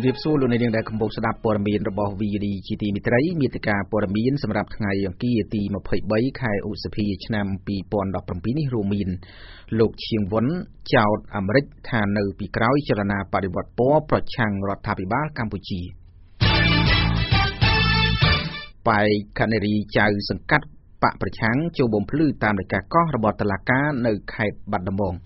รียบสู้ลงในเรื่องใดคำบอกสดับปรมีนระบบวีดีจีตีมิตรมีตการปรมีนสำหรับไงอย่างกี้ตีมาเผยใบไข่อุสพีชนำปีปอนดอกปรมีนิรูมินลูกเชียงวนเจ้าอเมริกทานในปีกร้อยจรณาปฏิบัติป้อประชังรัฐบิบาลกัมพูชีไปคันรีใจสังกัดปะประชังโจบมพลื้ตามในการก้อระบอบตลาดการในไข่บัดดมง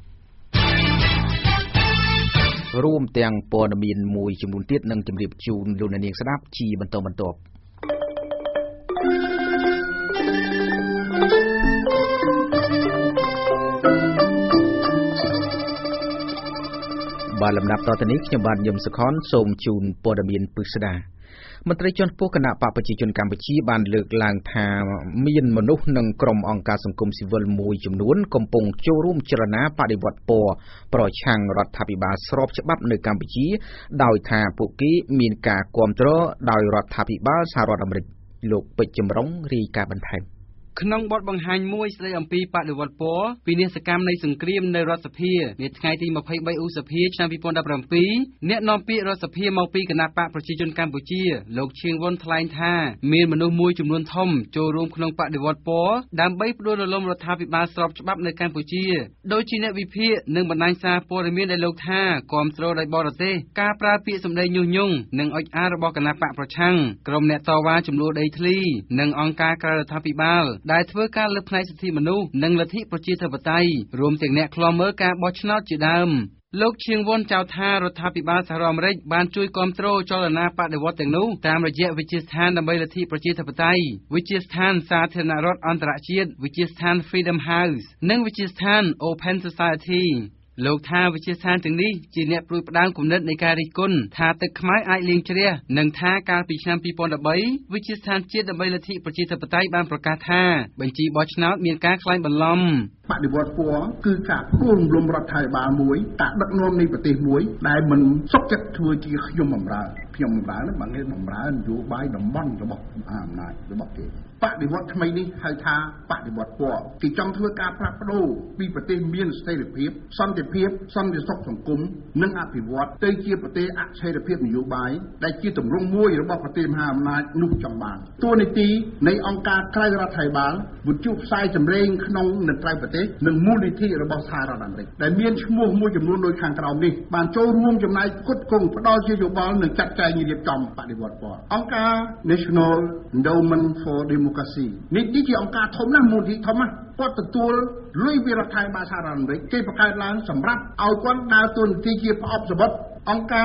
ร่วมเตียงปอนมีนมวยจำนวนเตี้ยนังจำเรียบจูนลูนาเนียงสนับชีบรรทบาลำดับต่อตอนนี้ขยบานยมสะค้อนส่งจูนปอนมีนปรึกษามันตรีจนพวกคณะปปชชนกัมพูชีบานเลือกลางทามีนมนุษย์นังกรมองค์การสังคมสิวิลมวยจำนวนกำปงโจรุ่มเจรณาปฏิวัติปอปล่อยช่างรัฐบิบาลสรบฉบับในกัมพูชีดาวทาปุกี้มีนกากวมโตรดาวรัฐบิบาลสหรัฐอเมริกโลกไปจำร้องรีกาบันไทยขนมบดบางหันมวยแสดงปีปฏิวัติปอปีนิสกรรมในสังเกตในรัฐสภีในไงที่มาเผยใบอุสภีชนาพิพลดับรำปีเนนอมปีรัฐสภีมาปีคณะปะประชาชนกัมพูชีโลกเชียงวนทลายท่ามีมนุษย์มวยจำนวนทอมโจรวมขนมปฏิวัติปอดำใบโดยลมรัฐบิบาลสอบฉบับในกัมพูชีโดยจีเนวิพีหนึ่งบรรดาซาปอร์มีในโลกท่ากอมโตรไดบอร์เตการปราปีสมเด็จยุ่งยุ่งหนึ่งออาระบอกคณะปะประชังกรมเนตวาจำนวนไดทลีหนึ่งองค์การรัฐบิบาลได้เพื่อการในสิทธิมนุษย์นังลัทธิประชาธิปไตยรวมถึงแนวคลอมเมอร์การบอชนาจีดำโลกเชียงวนเจ้าท่ารัฐบิบาลสหรัฐอเมริกบานช่วยคอนโทรลจลนาปฏิวัติแต่งนู้ตามระยะวิจิสถานดำเนินลัทธิประชาธิปไตยวิจิสถานสาธารณรัฐอันตรชีตวิจิสถานฟรีดอมเฮาส์นังวิจิสถานโอเพนโซซายตี้โลกท่าวิจิสถานถึงนี้จีเนปลุกประดามกลุ่มนัดในการริกุลท่าตึกขมายไอเลียงเชียหนึ่งท่าการปีชนปีปอนดับเบิลวิจิสถานจีดดับเบิลลัทธิประชาธิปไตยบานประกาศท่าบัญชีบอชนามีการคลายบัลลัมปฏิวัติปัวคือการร่วมรวมรัฐไทยบาลมวยตัดดักนวมในประเทศมวยได้มันสกจัดทัวร์จีขยมบำราเพียงบำราเนี่ยบางเรื่องบำราอยู่ใบดำบ้องระบบอำนาจระบบเกณฑ์ปฏิวัติทำไมนี่ให้ท่าปฏิวัติปัวที่จังทัวร์การพระโปรปีประเทศเมียนสเตอร์เพียบสันติเพียบสันติสุขสังคมนึ่งอภิวัตเตยเกียประเทศอัจฉริยะนโยบายได้เกี่ยวกับรงมวยระบบประเทศมหาอำนาจนุจังบางตัวในตีในองค์การใกล้รัฐไทยบาลบุจุบไซจำเริงขนมหนึ่งใกล้ประเทศหนึ่งมูลนิธิระบบสหรัฐอเมริกแต่เมียนชั่วโมงมวยจำนวนโดยทางกล่าวนี้บางโจรวมจำนายกดกงพดอเชียบอลหนึ่งจัดใจยืนจอมปฏิวัติปอองค์การ National Endowment for Democracy นี่ที่องค์การทมนะมูลนิธิทมนะก็ตัวลุยวิรัตไทยบาสหรัฐอเมริกเกี่ยวกับการล้างสำรับเอาก้อนดาวตุนที่เกี่ยวกับอบสบัดองค์การ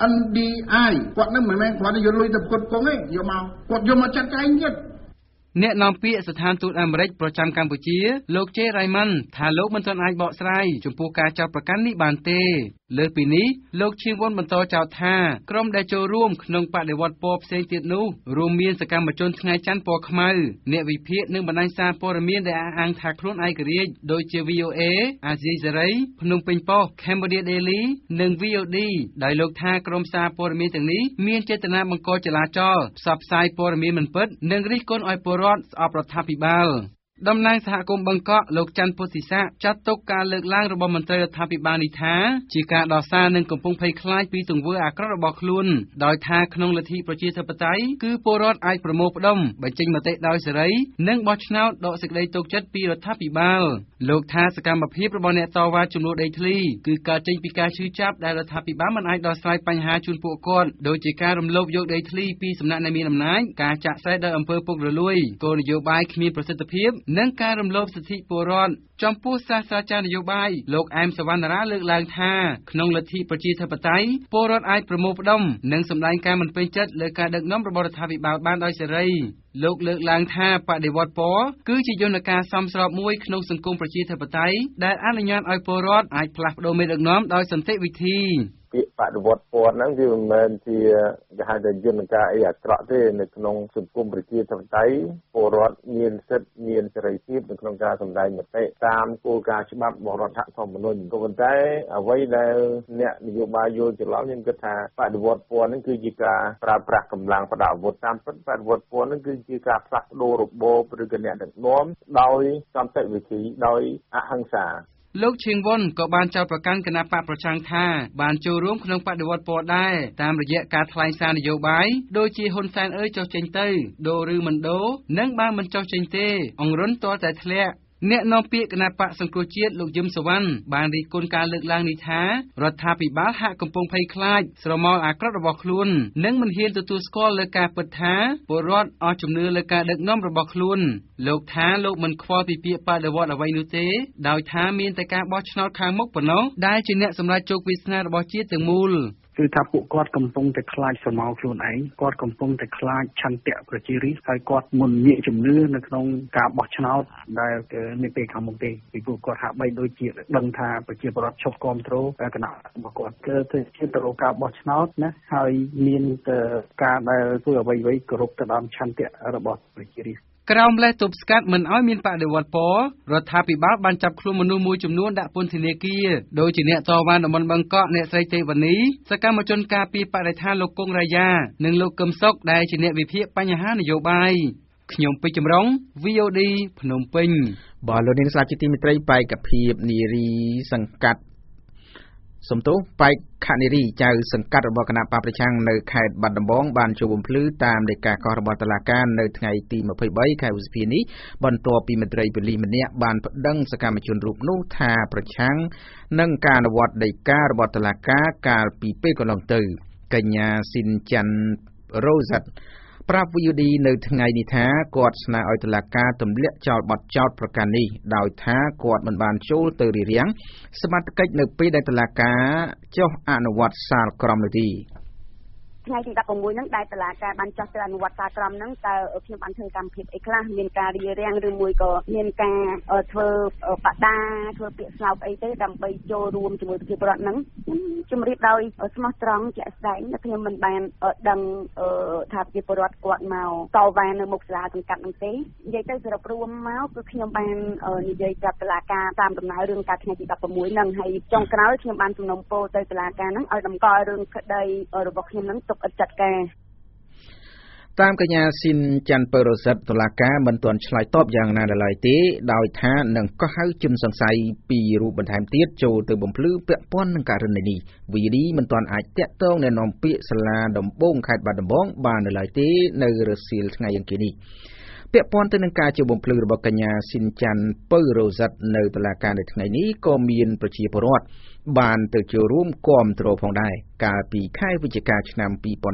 NDI กวดนั่นเหมือนไหมกวดนี่ยลุยแต่กดกงเอ้ยยมเอากวดยมมาจัดใจเงี้ยเนนอมปีสถานทูตอเมริกประจำกัมพูชีโลกเจไรมันถ้าโลกมันตนไอเบาะไซจมพูการเจ้าประกันนิบานเตเลือปีนี้โลกเชียงวนบรรโตเจ้าท่ากรมได้โจร่วมขนมปฏิวัติปอบเซงติดนูรวมเมียนสกรรมจนไงจันปอขมาเนวิเพียนึงบรรดาซาปอร์เมียนได้อ่างถักครุ่นไอกระเรียโดยเจวีโอเออาซีเซรัยพนมเป็นปอแคมเบเดียเดลีหนึ่งวีโอดีได้โลกท่ากรมซาปอร์เมียนต่างนี้เมียนเจตนาบังกอจลาจอสับไซปอร์เมียนมันเปิดหนึ่งริกลออยปอรอดอปรัฐพิบาลดำนางสหกรมบังเกาะโลกจันทร์โพธิสะจัดตกการเลิกล้างระบบมนตรีรัฐพิบาลนิทาจีการดอซาหนึ่งกำปงไพคล้ายปีตุงเวออากรระบอกคลุนโดยทาขนงลัทธิประชาธิปไตยคือโปรดไอประโมปดมบัญจิงมาเตะดอยเสรีนึ่งบอชนาดอกสิกได้ตกจัดปีรัฐพิบาลโลกทาสกรรมพิบระบเนตวาจำนวนไดทลีคือการจิงปีการชื่อจับได้รัฐพิบาลมันไอดอสไลปัญหาจุนปวกอนโดยจีการรำลบยกไดทลีปีสำนักในมีลำนายการจะใช้โดยอำเภอปกระลุยโกนโยบายมีประสิทธิภาพนึ่งการรำลบสิทธิปรอนจอมผู้ศาสตราจารย์นโยบายโลกแอมสวรรณราเลือกลางท่าขนงลัทธิประชาธิปไตยปรอนไอประโมปดมหนึ่งสำแดงการมันเป็นจัดเลยการดึกน้อมระบบรัฐบิบาลบ้านดอยเสรีโลกเลือกลางท่าปฏิวัติปอคือจิยนการซ้ำสอบมวยขนงสังคมประชาธิปไตยได้อนุญาตให้ปรอนไอพลัดโดยไม่ดึกน้อมโดยสันติวิธีปฏิวัติปอนั้นคือมันที่จะให้ได้ยนการไอ้อัตราที่ในขนมสังคมประชาธิปไตยปรอนมีนเสร็จมีนเสรีภาพในขนมการสำได้หมดได้ตามกฎการฉบับบรัฐธรรมนูญก็เป็นได้เอาไว้แล้วเนี่ยนโยบายโยจะเล่ายังกระทาปฏิวัติปอนั้นคือจีการปราบปรามกำลังประดับวัดตามปฏิวัติปอนั้นคือจีการผลักโดระบบหรือการเนี่ยดักน้อมโดยสันติวิธีโดยอหังสาលោកឈៀងវុនក៏បានចោទប្រកាន់គណៈបកប្រឆាំងថាបានចូលរួមក្នុងបដិវត្តពណ៌ដែរតាមរយៈការថ្លែងសារនយោបាយដូចជាហ៊ុនសែនអើយចុះចេញទៅដូរឬមិនដូរនិងបើមិនចុះចេញទេអង្រុនទាល់តែធ្លាក់អ្នកនាំពាក្យគណៈបកសង្គ្រោះជាតិលោកយឹមសវណ្ណបានរិះគន់ការលើកឡើងនេះថារដ្ឋាភិបាលហាក់កំពុងភ័យខ្លាចស្រមោលអាក្រក់របស់ខ្លួននិងមិនហ៊ានទទួលស្គាល់លើការពិតថាពលរដ្ឋអស់ជំនឿលើការដឹកនាំរបស់ខ្លួនលោកថាលោកមិនខ្វល់ពីពាក្យបដិវត្តអ្វីនោះទេដោយថាមានតែការបោះឆ្នោតខាងមុខប៉ុណ្ណោះដែលជាអ្នកសម្រេចជោគវាសនារបស់ជាតិទាំងមូលគឺថាពួកគាត់កំពុងតែខ្លាចស្រមោលខ្លួនឯងគាត់កំពុងតែខ្លាចឆន្ទៈប្រជារាស្ត្រហើយគាត់មិនមានជំនឿនៅក្នុងការបោះឆ្នោតដែលនាពេលខាងមុខទេពីព្រោះគាត់ហាក់បីដូចជាដឹងថាប្រជាពលរដ្ឋឈប់គ្រប់គ្រងគណៈរបស់គាត់គឺទៅរកការបោះឆ្នោតណាហើយមានការដែលធ្វើអ្វីៗគោរពទៅតាមឆន្ទៈរបស់ប្រជារាស្ត្រក្រោមលេសទប់ស្កាត់មិនឲ្យមានបដិវត្តពណ៌រដ្ឋាភិបាលបានចាប់ខ្លួនមនុស្សមួយចំនួនដាក់ពន្ធនាគារដោយជាអ្នកតវ៉ាតំបន់បឹងកក់អ្នកស្រីទេវនីសកម្មជនការពីបរិស្ថានលោកគង់រាយានិងលោកកឹមសុខដែលជាអ្នកវិភាគបញ្ហានយោបាយខ្ញុំពេជ្រចម្រុង VOD ភ្នំពេញបាទលោកនាងស្ដាប់ជាទីមេត្រីបេក្ខភាពនារីសង្កាត់សំទោសបេក្ខនារីចៅសង្កាត់របស់គណៈបកប្រឆាំងនៅខេត្តបាត់ដំបងបានចូលបំភ្លឺតាមលេខាកោះរបស់តុលាការនៅថ្ងៃទី23ខែឧសភានេះបន្ទាប់ពីមន្ត្រីប៉ូលីសម្នាក់បានប្តឹងសកម្មជនរូបនោះថាប្រឆាំងនឹងការអនុវត្តដីការបស់តុលាការកាលពីពេលកន្លងទៅកញ្ញាស៊ីនច័ន្ទរ៉ូសាត់ប្រាប់ VOD នៅថ្ងៃនេះថាគាត់ស្នើឲ្យតុលាការទម្លាក់ចោលបទចោទប្រកាន់នេះដោយថាគាត់មិនបានចូលទៅរារាំងសមត្ថកិច្ចនៅពេលដែលតុលាការចុះអនុវត្តសាលក្រមនោះទេថ្ងៃទី16ហ្នឹងដែលតុលាការបានចោះទៅអនុវត្តសាលក្រមហ្នឹងតើខ្ញុំបានធ្វើកម្មភាពអីខ្លះមានការរារាំងឬមួយក៏មានការធ្វើបដាធ្វើពាក្យស្លោកអីទេដើម្បីចូលរួមជាមួយប្រជាពលរដ្ឋហ្នឹងជំរាបដោយស្មោះត្រង់ជាក់ស្ដែងខ្ញុំមិនបានដឹងថាប្រជាពលរដ្ឋគាត់មកតវ៉ានៅមុខសាលាសង្កាត់ហ្នឹងទេនិយាយទៅសរុបរួមមកគឺខ្ញុំបាននិយាយប្រាប់តុលាការតាមដំណើររឿងកាលថ្ងៃទី16ហ្នឹងហើយចុងក្រោយខ្ញុំបានសំណូមពរទៅតុលាការហ្នឹងឲ្យតម្កល់រឿងក្តីរបស់ខ្ញុំហ្នឹងទុកឥតចាត់ការតាមកញ្ញាស៊ីនច័ន្ទពៅរ៉ូសិតតុលាការមិនទាន់ឆ្លើយតបយ៉ាងណាឡើយទេដោយថានឹងកោះហៅជនសង្ស័យពីររូបបន្ថែមទៀតចូលទៅបំភ្លឺពាក់ព័ន្ធនឹងករណីនេះ VD មិនទាន់អាចតាក់ទងអ្នកនាំពាក្យសាលាដំបងខេត្តបាត់ដំបងបាននៅឡើយទេនៅរសៀលថ្ងៃអង្គារនេះពាក់ព័ន្ធទៅនឹងការចូលបំភ្លឺរបស់កញ្ញាស៊ីនច័ន្ទពៅរ៉ូសិតនៅតុលាការនៅថ្ងៃនេះក៏មានប្រជាពលរដ្ឋបានទៅចូលរួមគាំទ្រផងដែរកាលពីខែវិច្ឆិកាឆ្នាំ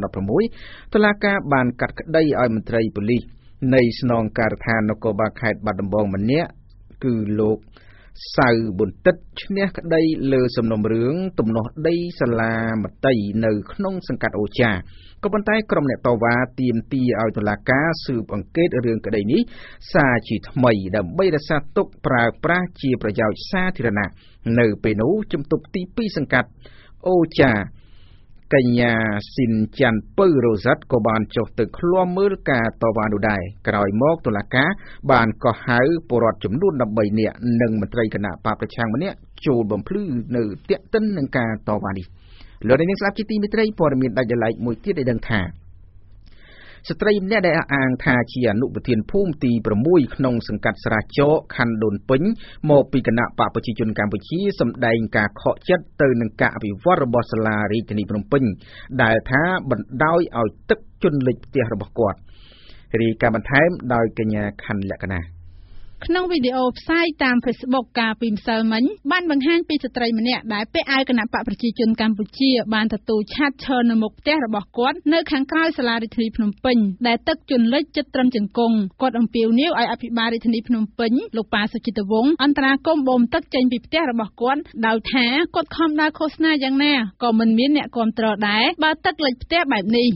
2016តុលាការបានកាត់ក្តីឲ្យមន្ត្រីប៉ូលីសនៃស្នងការដ្ឋាននគរបាលខេត្តបាត់ដំបងម្នាក់គឺលោកសៅប៊ុនទឹកឈ្នះក្តីលើសំណុំរឿងទំនាស់ដីសាលាមត្តេយ្យនៅក្នុងសង្កាត់អូចាក៏ប៉ុន្តែក្រុមអ្នកតវ៉ាទាមទារឲ្យតុលាការស៊ើបអង្កេតរឿងក្តីនេះសារជាថ្មីដើម្បីរក្សាទុកប្រើប្រាស់ជាប្រយោជន៍សាធារណៈនៅពេលនោះជំទប់ទី2សង្កាត់អូចាកញ្ញាស៊ីនច័ន្ទពៅរ៉ូសាត់ក៏បានចុះទៅឃ្លាំមើលការតវ៉ានោះដែរក្រោយមកតុលាការបានកោះហៅពលរដ្ឋចំនួន13នាក់និងមន្ត្រីគណៈបកប្រឆាំងម្នាក់ចូលបំភ្លឺនៅទាក់ទិននឹងការតវ៉ានេះលោកនាងស្ដាប់ជាទីមេត្រីព័ត៌មានដាច់ដライមួយទៀតឲ្យដឹងថាស្ត្រីម្នាក់ដែលអះអាងថាជាអនុប្រធានភូមិទី6ក្នុងសង្កាត់ស្រះចកខណ្ឌដូនពេញមកពីគណៈបកប្រជាជនកម្ពុជាសម្ដែងការខកចិត្តទៅនឹងការអភិវឌ្ឍរបស់សាលារាជធានីភ្នំពេញដែលថាបណ្ដោយឲ្យទឹកជន់លិចផ្ទះរបស់គាត់រីកាបន្ថែមដោយកញ្ញាខណ្ឌលក្ខណៈក្នុងវីដេអូផ្សាយតាម Facebook កាលពីម្សិលមិញបានបង្ហាញពីស្ត្រីម្នាក់ដែលពាក់អាវគណបកប្រជាជនកម្ពុជាបានទទួលឆាតឈរនៅមុខផ្ទះរបស់គាត់នៅខាងក្រោយសាលារាជធានីភ្នំពេញដែលទឹកជន់លិចជិតត្រឹមជង្គង់គាត់អំពាវនាវឲ្យអភិបាលរាជធានីភ្នំពេញលោកប៉ាសុជីតវង្សអន្តរាគមន៍បូមទឹកចេញពីផ្ទះរបស់គាត់ដោយថាគាត់ខំដើរឃោសនាយ៉ាងណាក៏មិនមានអ្នកគាំទ្រដែរបើទឹកលិចផ្ទះបែបនេះ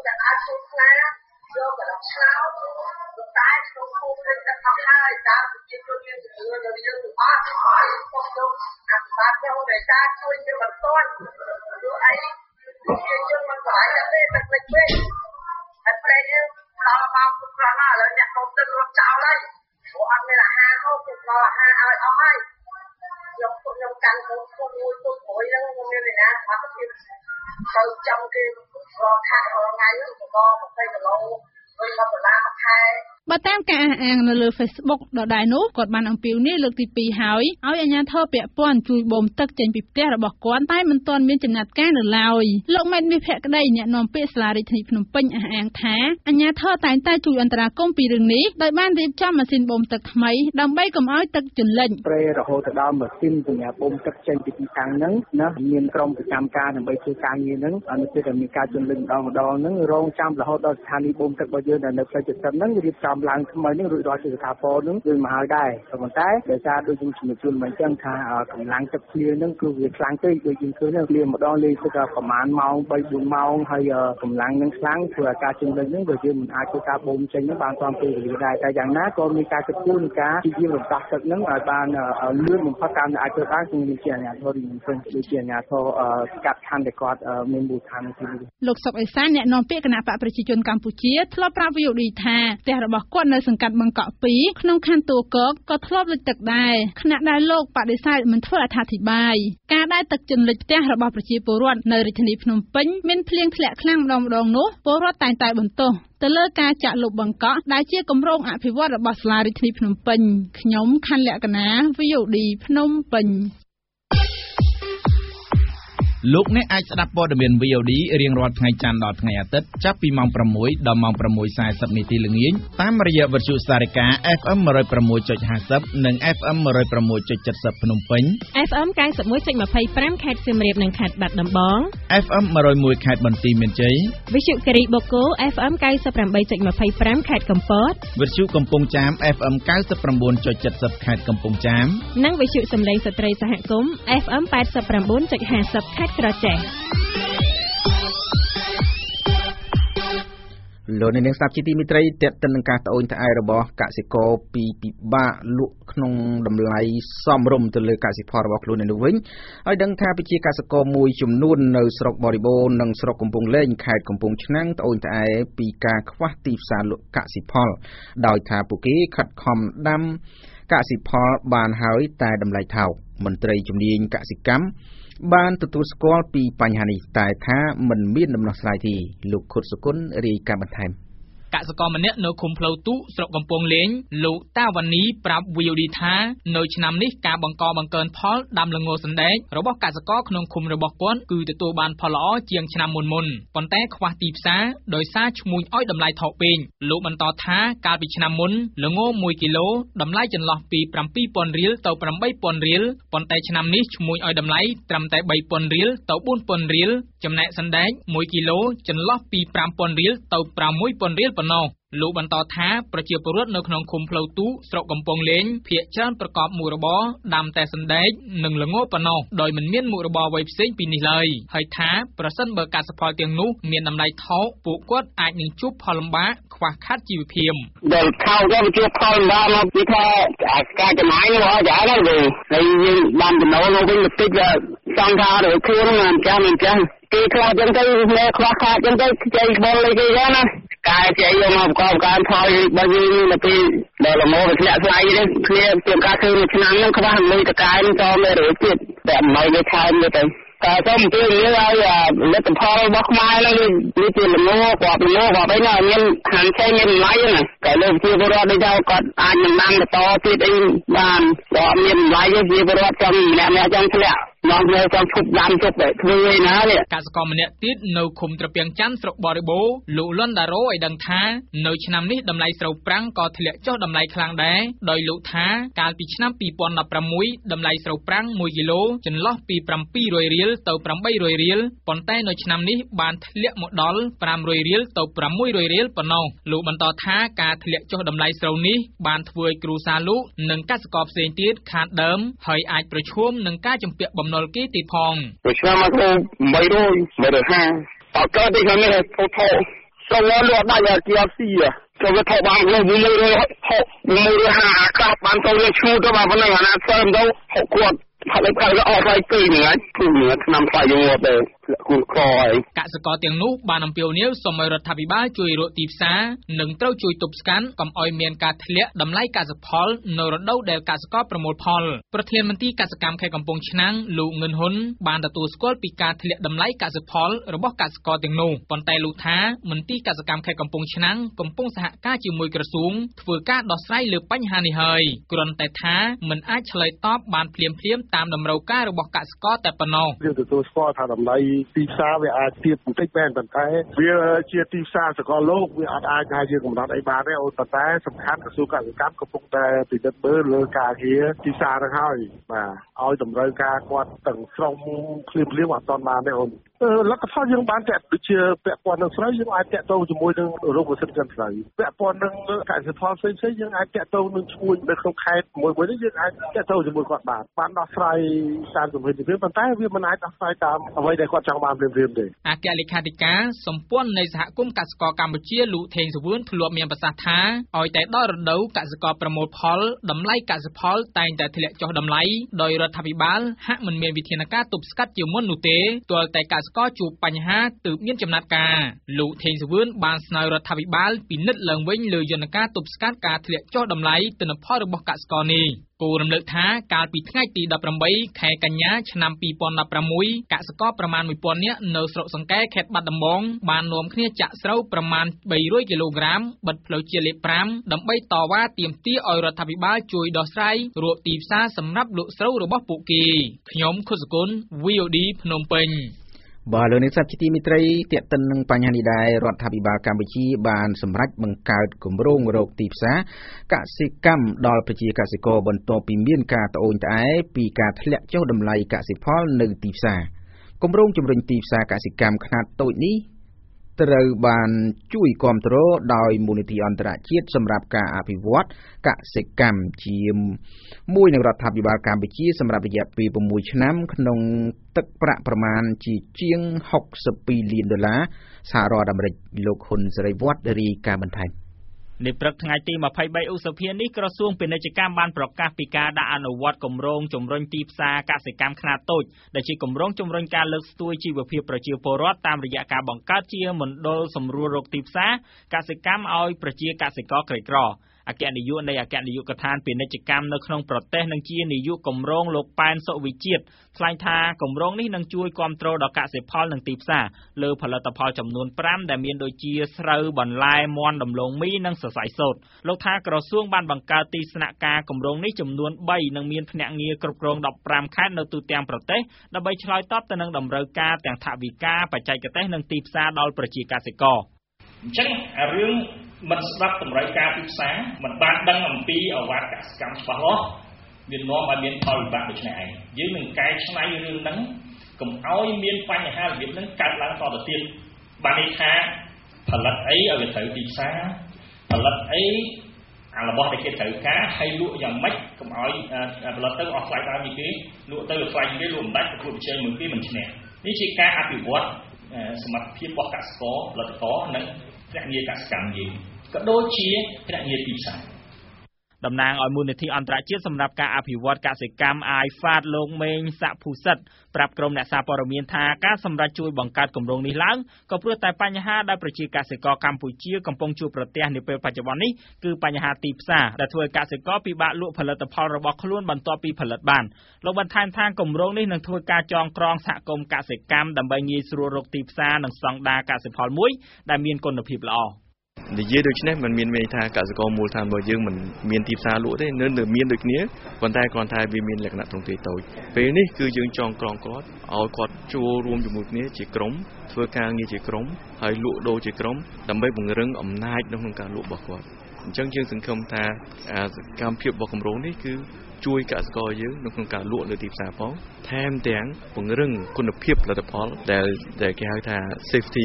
តែក្នុងភូមិនឹងទឹកអស់ហើយតាមប្រជាជនមានជំនឿនៅយើងទាំងអស់ហើយពុកយកអភិបាលចូលដែលការជួយយើងមិនទាន់ព្រោះអីជាយើងមិនស្អាតទេទឹកលិចពេកតែពេលយើងដល់មកពុកក្រណាឥឡូវអ្នកកុំទឹករត់ចោលហើយព្រោះអត់មានអាហារហូបពុកដល់អាហារឲ្យអស់ហើយខ្ញុំកាន់ពុកមួយពុកព្រួយហ្នឹងខ្ញុំមានណាអត់ទៅចាំគេរកខាងរងថ្ងៃហ្នឹងក៏20គីឡូបើតាមការអះអាងនៅលើ Facebook ដដែលនោះគាត់បានអំពាវនាវលើកទី2ហើយឲ្យអាជ្ញាធរពាក់ព័ន្ធជួយបូមទឹកចេញពីផ្ទះរបស់គាត់តែមិនទាន់មានចំណាត់ការនៅឡើយលោកមេតមាសភក្តីអ្នកនាំពាក្យសាលារដ្ឋាភិបាលភ្នំពេញអះអាងថាអាជ្ញាធរតែងតែជួយអន្តរាគមន៍ពីរឿងនេះដោយបានរៀបចំម៉ាស៊ីនបូមទឹកថ្មីដើម្បីកុំឲ្យទឹកជន់លិចព្រែរហូតទៅដល់ម៉ាស៊ីនសម្រាប់បូមទឹកចេញពីទីតាំងហ្នឹងណាមានក្រុមប្រចាំការដើម្បីធ្វើការងារហ្នឹងអនុពេលដែលមានការជន់លិចម្ដងហ្នឹងរងចាំរហូតដល់ស្ថានីយបូមទឹករបស់យើងដែលនៅផ្លូវ70ហ្នឹងរៀបចំឡើងថ្មីហ្នឹងរួចរាល់ជាស្ថាពរហ្នឹងយើងមកហើយដែរប៉ុន្តែដោយសារដូចខ្ញុំជំរាបជូនមកអញ្ចឹងថាកម្លាំងទឹកភ្លៀងហ្នឹងគឺវាខ្លាំងពេកដូចយើងឃើញហ្នឹងភ្លៀងម្ដងលេងទឹកប្រហែលម៉ោង 3-4 ម៉ោងហើយកម្លាំងហ្នឹងខ្លាំងធ្វើឲ្យការជន់លិចហ្នឹងយើងមិនអាចធ្វើការបូមចេញហ្នឹងបានតាមពេលវេលាដែរតែយ៉ាងណាក៏មានការគិតគូរនៃការព្យាយាមរំដោះទឹកហ្នឹងឲ្យបានលឿនបំផុតតាមដែលអាចធ្វើបានគឺមានជាអាជ្ញាធរយើងឃើញដូចជាអាជ្ញាធរស្កាត់ខណ្ឌដែលគាត់មានមូលដ្ឋានទីនេះលោកសុកអេសានអ្នកនាំពាក្យគណៈបកប្រជាជនកម្ពុជាធ្លាប់ប្រាប់ VOD ថាផ្ទះរបស់គាត់នៅសង្កាត់បឹងកក់ 2ក្នុងខណ្ឌទួលគោកក៏ធ្លាប់លិចទឹកដែរខណៈដែលលោកបដិសេធមិនធ្វើអត្ថាធិប្បាយការដែលទឹកជន់លិចផ្ទះរបស់ប្រជាពលរដ្ឋនៅរាជធានីភ្នំពេញមានភ្លៀងធ្លាក់ខ្លាំងម្ដងនោះពលរដ្ឋតែងតែបន្ទោសទៅលើការចាក់លុបបង្កក់ដែលជាគម្រោងអភិវឌ្ឍរបស់សាលារដ្ឋាភិបាលភ្នំពេញខ្ញុំខណ្ឌលក្ខណា VOD ភ្នំពេញលោកអ្នកអាចស្ដាប់ព័ត៌មាន VOD រៀងរាល់ថ្ងៃច័ន្ទដល់ថ្ងៃអាទិត្យចាប់ពីម៉ោង 6 ដល់ម៉ោង 6:40 នាទីល្ងាចតាមរយៈវិទ្យុសារិកា FM 106.50 និង FM 106.70 ភ្នំពេញ FM 91.25 ខេត្តសៀមរាបនិងខេត្តបាត់ដំបង FM 101 ខេត្តបន្ទាយមានជ័យវិទ្យុគិរីបូកូ FM 98.25 ខេត្តកំពតវិទ្យុកំពង់ចាម FM 99.70 ខេត្តកំពង់ចាមនិងវិទ្យុសំឡេងស្ត្រីសហគមន៍ FM 89.50 ខេត្តក្រចេះលោកនាងស្ដាប់ជាទីមេត្រីទាក់ទិននឹងការត្អូញត្អែររបស់កសិករពីពិបាកលក់ក្នុងតម្លៃសមរម្យទៅលើកសិផលរបស់ខ្លួននេះវិញហើយដឹងថាប្រជាកសិករមួយចំនួននៅស្រុកបរិបូរណ៍និងស្រុកកំពង់លែងខេត្តកំពង់ឆ្នាំងត្អូញត្អែពីការខ្វះទីផ្សារលក់កសិផលដោយថាពួកគេខិតខំដាំកសិផលបានហើយតែតម្លៃថោកមន្ត្រីជំនាញកសិកម្មបានទទួលស្គាល់ពីបញ្ហានេះតែថាមិនមានដំណោះស្រាយទេលោកខុតសុគន្ធរាយការណ៍បន្ថែមកសិករម្នាក់នៅឃុំផ្លូវទូស្រុកកំពង់លែងលោកតាវ៉ានីប្រាប់ VOD ថានៅឆ្នាំនេះការបង្កបង្កើនផលដាំល្ងសណ្ដែករបស់កសិករក្នុងឃុំរបស់គាត់គឺទទួលបានផលល្អជាងឆ្នាំមុនប៉ុន្តែខ្វះទីផ្សារដោយសារឈ្មួញឲ្យតម្លៃថោកពេកលោកបន្តថាកាលពីឆ្នាំមុនល្ង1គីឡូតម្លៃចន្លោះពី 7,000 រៀលទៅ 8,000 រៀលប៉ុន្តែឆ្នាំនេះឈ្មួញឲ្យតម្លៃត្រឹមតែ 3,000 រៀលទៅ 4,000 រៀលចំណែកសណ្ដែក1គីឡូចន្លោះពី 5,000 រៀលទៅ 6,000 រៀលប៉ុណ្ណោះលោកបន្តថាប្រជាពលរដ្ឋនៅក្នុងឃុំផ្លូវទូស្រុកកំពង់លែងភាគច្រើនប្រកបមុខរបរដាំតែសណ្ដែកនិងល្ងប៉ុណ្ណោះដោយមិនមានមុខរបរអ្វីផ្សេងពីនេះឡើយហើយថាប្រសិនបើកសិផលទាំងនោះមានតម្លៃថោកពួកគាត់អាចនឹងជួបផលលំបាកខ្វះខាតជីវភាពដែលថោកទៅជួបផលលំបាកមកពីថាការចំណាយរបស់អាចារ្យហ្នឹងហើយយើងបានចំណូលមកវិញបន្តិចចង់ថារើខ្លួនមិនចាស់គេខ្វះចឹងទៅខ្វះខាតចឹងទៅជ័យបលអីគេហ្នឹងណាការជ័យយកមកប្រកបការផលរបស់យើងនៅពេលដែលល្មមវាធ្លាក់ស្លាយនេះគ្នាជាការធ្វើមួយឆ្នាំហ្នឹងខ្វះលុយតកាយនឹងតមេរើទៀតតែមិនឲ្យថែមទៅតែសូមជួយយើងឲ្យលទ្ធផលរបស់ខ្មែរហ្នឹងវាជាល្មមគាត់ល្មមគាត់អីណាមានខាងឆេងមានតម្លៃណាតែលើជាពលរដ្ឋដូចថាគាត់អាចនឹងដាំបន្តទៀតអីបានក៏មានតម្លៃជាពលរដ្ឋចង់ម្នាក់ចង់ធ្លាក់មកនៅចង់ឈប់ដាំជប់ធ្វើឯណានេះកសិករម្នាក់ទៀតនៅឃុំត្រពាំងច័ន្ទស្រុកបរិបូរណ៍លោកលន់ដារ៉ូឲ្យដឹងថានៅឆ្នាំនេះតម្លៃស្រូវប្រាំងក៏ធ្លាក់ចុះតម្លៃខ្លាំងដែរដោយលោកថាកាលពីឆ្នាំ2016តម្លៃស្រូវប្រាំង1គីឡូចន្លោះពី700រៀលទៅ800រៀលប៉ុន្តែនៅឆ្នាំនេះបានធ្លាក់មកដល់500រៀលទៅ600រៀលប៉ុណ្ណោះលោកបន្តថាការធ្លាក់ចុះតម្លៃស្រូវនេះបានធ្វើឲ្យគ្រួសារលោកនិងកសិករផ្សេងទៀតខាតដើមហើយអាចប្រឈមនឹងការជំពាក់បំណុលគេទៀតផងឆ្នាំមក300 150អត់កើតទេខ្ញុំនេះថោស្រូវលក់ដាច់ជាអត់ស៊ីចូលទៅថោបាន150ខ្លះបានទៅឈូទៅបានប៉ុណ្ណឹងអាណាផ្សេងទៅគាត់ហើយអត់ឲ្យពេកហ្នឹងហើយគឺឆ្នាំថ្លៃយើងមកទៅគូលក្រហើយកសិករទាំងនោះបានអំពាវនាវសូមឲ្យរដ្ឋាភិបាលជួយរកទីផ្សារនិងត្រូវជួយទប់ស្កាត់កុំឲ្យមានការធ្លាក់តម្លៃកសិផលនៅរដូវដែលកសិករប្រមូលផលប្រធានមន្ត្រីកសិកម្មខេត្តកំពង់ឆ្នាំងលោកងឿនហ៊ុនបានទទួលស្គាល់ពីការធ្លាក់តម្លៃកសិផលរបស់កសិករទាំងនោះប៉ុន្តែលោកថាមន្ត្រីកសិកម្មខេត្តកំពង់ឆ្នាំងកំពុងសហការជាមួយក្រសួងធ្វើការដោះស្រាយលើបញ្ហានេះហើយគ្រាន់តែថាមិនអាចឆ្លើយតបបានភ្លាមៗតាមតម្រូវការរបស់កសិករតែប៉ុណ្ណោះយើងទទួលស្គាល់ថាតម្លៃទីផ្សារវាអាចទាបបន្តិចមែនប៉ុន្តែវាជាទីផ្សារសកលលោកវាអាចថាយើងកំណត់អីបានទេប៉ុន្តែសំខាន់ក្រសួងកសិកម្មកំពុងតែពិនិត្យមើលលើការងារទីផ្សារហ្នឹងហើយបាទឲ្យតម្រូវការគាត់ទាំងស្រុងភ្លាមអត់ទាន់បានទេអូនលទ្ធផលយើងបានតែដូចជាពាក់ព័ន្ធនឹងស្រូវយើងអាចតាក់ទងជាមួយនឹងរោគផ្សិតចិនស្រូវពាក់ព័ន្ធនឹងកសិផលផ្សេងៗយើងអាចតាក់ទងនឹងឈ្មួញនៅក្នុងខេត្តមួយនេះយើងអាចតាក់ទងជាមួយគាត់បានដោះស្រាយតាមជំនាញវាប៉ុន្តែវាមិនអាចដោះស្រាយតាមអ្វីដែលគាត់ចង់បានភ្លាមទេអគ្គលេខាធិការសម្ព័ន្ធនៃសហគមន៍កសិករកម្ពុជាលោកថេងសវឿនធ្លាប់មានប្រសាសន៍ថាឲ្យតែដល់រដូវកសិករប្រមូលផលតម្លៃកសិផលតែងតែធ្លាក់ចុះតម្លៃដោយរដ្ឋាភិបាលហាក់មិនមានវិធានការទប់ស្កាត់ជាមុននោះទេទាល់តែកសិករជួបបញ្ហាទើបមានចំណាត់ការលោកថេងសវឿនបានស្នើរដ្ឋាភិបាលពិនិត្យឡើងវិញលើយន្តការទប់ស្កាត់ការធ្លាក់ចុះតម្លៃទិន្នផលរបស់កសិករនេះគូរំលឹកថាកាលពីថ្ងៃទី18ខែកញ្ញាឆ្នាំ2016កសិករប្រមាណ 1000 នាក់នៅស្រុកសង្កែខេត្តបាត់ដំបងបាននាំគ្នាចាក់ស្រូវប្រមាណ300គីឡូក្រាមបិទផ្លូវជាតិលេខ5ដើម្បីតវ៉ាទាមទារឲ្យរដ្ឋាភិបាលជួយដោះស្រាយរកទីផ្សារសម្រាប់លក់ស្រូវរបស់ពួកគេខ្ញុំខុសគុណ VOD ភ្នំពេញបាទលោកអ្នកស្ដាប់ជាទីមេត្រីទាក់ទិននឹងបញ្ហានេះដែររដ្ឋាភិបាលកម្ពុជាបានសម្រេចបង្កើតគម្រោងរកទីផ្សារកសិកម្មដល់ប្រជាកសិករបន្ទាប់ពីមានការត្អូញត្អែពីការធ្លាក់ចុះតម្លៃកសិផលនៅទីផ្សារគម្រោងជំរុញទីផ្សារកសិកម្មខ្នាតតូចនេះត្រូវបានជួយគាំទ្រដោយមូលនិធិអន្តរជាតិសម្រាប់ការអភិវឌ្ឍកសិកម្មជាមួយនឹងរដ្ឋាភិបាលកម្ពុជាសម្រាប់រយៈពេល6ឆ្នាំក្នុងទឹកប្រាក់ប្រមាណជាង62លានដុល្លារសហរដ្ឋអាមេរិកលោកហ៊ុនសេរីវឌ្ឍរាយការណ៍បន្ថែមនៅព្រឹកថ្ងៃទី23ឧសភានេះក្រសួងពាណិជ្ជកម្មបានប្រកាសពីការដាក់អនុវត្តគម្រោងជំរុញទីផ្សារកសិកម្មខ្នាតតូចដែលជាគម្រោងជំរុញការលើកស្ទួយជីវភាពប្រជាពលរដ្ឋតាមរយៈការបង្កើតជាមណ្ឌលសម្រួលរកទីផ្សារកសិកម្មឲ្យប្រជាកសិករក្រីក្រអគ្គនាយកនៃអគ្គនាយកដ្ឋានពាណិជ្ជកម្មនៅក្នុងប្រទេសនិងជានាយកគម្រោងលោកប៉ែនសុវិជាតិថ្លែងថាគម្រោងនេះនឹងជួយគាំទ្រដល់កសិផលនិងទីផ្សារលើផលិតផលចំនួន5ដែលមានដូចជាស្រូវបន្លែមាន់ដំឡូងមីនិងសរសៃសូត្រលោកថាក្រសួងបានបង្កើតទីស្នាក់ការគម្រោងនេះចំនួន3និងមានភ្នាក់ងារគ្រប់គ្រង15ខេត្តនៅទូទាំងប្រទេសដើម្បីឆ្លើយតបទៅនឹងតម្រូវការទាំងថវិកាបច្ចេកទេសនិងទីផ្សារដល់ប្រជាកសិករអញ្ចឹងរឿងមិនស្ដាប់តម្រូវការទីផ្សារមិនបានដឹងអំពីអវ៉ាកសកម្មច្បាស់លាស់វានាំឲ្យមានផលវិបាកដូចនេះឯងយើងនឹងកែច្នៃរឿងហ្នឹងកុំឲ្យមានបញ្ហារបៀបហ្នឹងកើតឡើងតទៅទៀតបានន័យថាផលិតអីឲ្យវាត្រូវទីផ្សារផលិតអីរបស់ដែលគេត្រូវការហើយលក់យ៉ាងម៉េចកុំឲ្យផលិតទៅអស់ថ្លៃដើមពីគេលក់ទៅថ្លៃគេលក់មិនដាច់ប្រកួតប្រជែងមួយគេមិនឈ្នះនេះជាការអភិវឌ្ឍសមត្ថភាពរបស់កសិករផលិតករនិងភ្នាក់ងារកសិកម្មយើងក៏ដូចជាភ្នាក់ងារទីផ្សារតំណាងឲ្យមូលនិធិអន្តរជាតិសម្រាប់ការអភិវឌ្ឍកសិកម្ម IFAD លោកមេងសាក់ភូសិតប្រាប់ក្រុមអ្នកសារព័ត៌មានថាការសម្រេចជួយបង្កើតគម្រោងនេះឡើងក៏ព្រោះតែបញ្ហាដែលប្រជាកសិករកម្ពុជាកំពុងជួបប្រទះនាពេលបច្ចុប្បន្ននេះគឺបញ្ហាទីផ្សារដែលធ្វើឲ្យកសិករពិបាកលក់ផលិតផលរបស់ខ្លួនបន្ទាប់ពីផលិតបានលោកបន្ថែមថាគម្រោងនេះនឹងធ្វើការចងក្រងសហគមន៍កសិកម្មដើម្បីងាយស្រួលរកទីផ្សារនិងស្តង់ដារកសិផលមួយដែលមានគុណភាពល្អនិយាយដូចនេះมันមានន័យថាកសិករមូលដ្ឋានរបស់យើងមិនមានទីផ្សារលក់ទេនៅមានដូចគ្នាប៉ុន្តែគ្រាន់តែវាមានលក្ខណៈទ្រង់ទ្រាយតូចពេលនេះគឺយើងចងក្រងគាត់ឲ្យគាត់ចូលរួមជាមួយគ្នាជាក្រុមធ្វើការងារជាក្រុមហើយលក់ដូរជាក្រុមដើម្បីពង្រឹងអំណាចនៅក្នុងការលក់របស់គាត់អញ្ចឹងយើងសង្ឃឹមថាសកម្មភាពរបស់គម្រោងនេះគឺជួយកសិករយើងនៅក្នុងការលក់លើទីផ្សារផងថែមទាំងពង្រឹងគុណភាពផលិតផលដែលគេហៅថា safety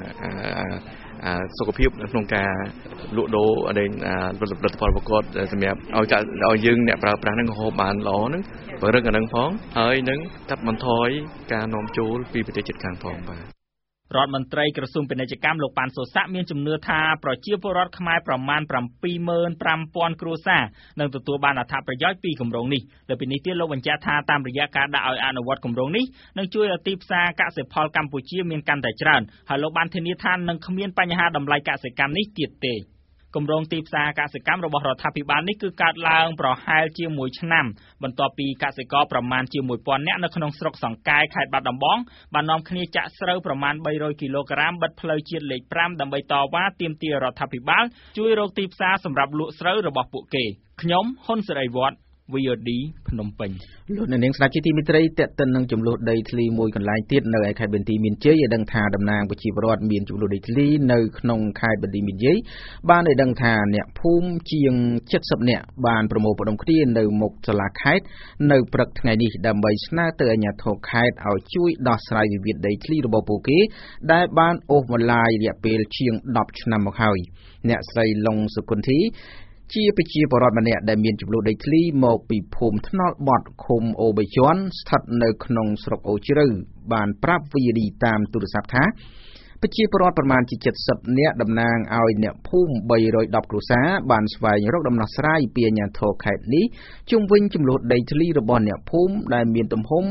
សុខភាពក្នុងការលក់ដូរផលិតផលប្រកបសម្រាប់ឲ្យយើងអ្នកប្រើប្រាស់ហ្នឹងហូបបានល្អហ្នឹងពង្រឹងអាហ្នឹងផងហើយនឹងកាត់បន្ថយការនាំចូលពីប្រទេសជិតខាងផងបាទរដ្ឋមន្ត្រីក្រសួងពាណិជ្ជកម្មលោកប៉ាន់សូសាក់មានជំនឿថាប្រជាពលរដ្ឋខ្មែរប្រមាណ 75,000 គ្រួសារនឹងទទួលបានអត្ថប្រយោជន៍ពីគម្រោងនេះលើពីនេះទៀតលោកបញ្ជាក់ថាតាមរយៈការដាក់ឲ្យអនុវត្តគម្រោងនេះនឹងជួយឲ្យទីផ្សារកសិផលកម្ពុជាមានកាន់តែច្រើនហើយលោកបានធានាថានឹងគ្មានបញ្ហាតម្លៃកសិកម្មនេះទៀតទេគម្រោងទីផ្សារកសិកម្មរបស់រដ្ឋាភិបាលនេះគឺកើតឡើងប្រហែលជា1ឆ្នាំបន្ទាប់ពីកសិករប្រមាណជា 1000 នាក់នៅក្នុងស្រុកសង្កែខេត្តបាត់ដំបងបាននាំគ្នាចាក់ស្រូវប្រមាណ 300 គីឡូក្រាមបិទផ្លូវជាតិលេខ 5 ដើម្បីតវ៉ាទាមទាររដ្ឋាភិបាលជួយរកទីផ្សារសម្រាប់លក់ស្រូវរបស់ពួកគេខ្ញុំហ៊ុនសេរីវត្ត VOD ភ្នំពេញលោកនាងស្ដាប់ជាទីមេត្រីតេតិននឹងចំនួនដីធ្លីមួយកន្លែងទៀតនៅឯខេត្តបន្ទាយមានជ័យឲ្យដឹងថាតំណាងប្រជាពលរដ្ឋមានចំនួនដីធ្លីនៅក្នុងខេត្តបន្ទាយមានជ័យបានឲ្យដឹងថាអ្នកភូមិជាង70នាក់បានប្រមូលផ្ដុំគ្នានៅមុខសាលាខេត្តនៅព្រឹកថ្ងៃនេះដើម្បីស្នើទៅអាជ្ញាធរខេត្តឲ្យជួយដោះស្រាយវិវាទដីធ្លីរបស់ពួកគេដែលបានអូសបន្លាយរយៈពេលជាង10ឆ្នាំមកហើយអ្នកស្រីឡុងសុគន្ធីជាប្រជាពលរដ្ឋម្នាក់ដែលមានចំនួនដីធ្លីមកពីភូមិថ្នល់បត់ឃុំអូបៃជាន់ស្ថិតនៅក្នុងស្រុកអូជ្រៅបានប្រាប់ VOD តាមទូរស័ព្ទថាប្រជាពលរដ្ឋប្រមាណជា70នាក់តំណាងឲ្យអ្នកភូមិ310គ្រួសារបានស្វែងរកដំណោះស្រាយពីអាជ្ញាធរខេត្តនេះជុំវិញចំនួនដីធ្លីរបស់អ្នកភូមិដែលមានទំហំ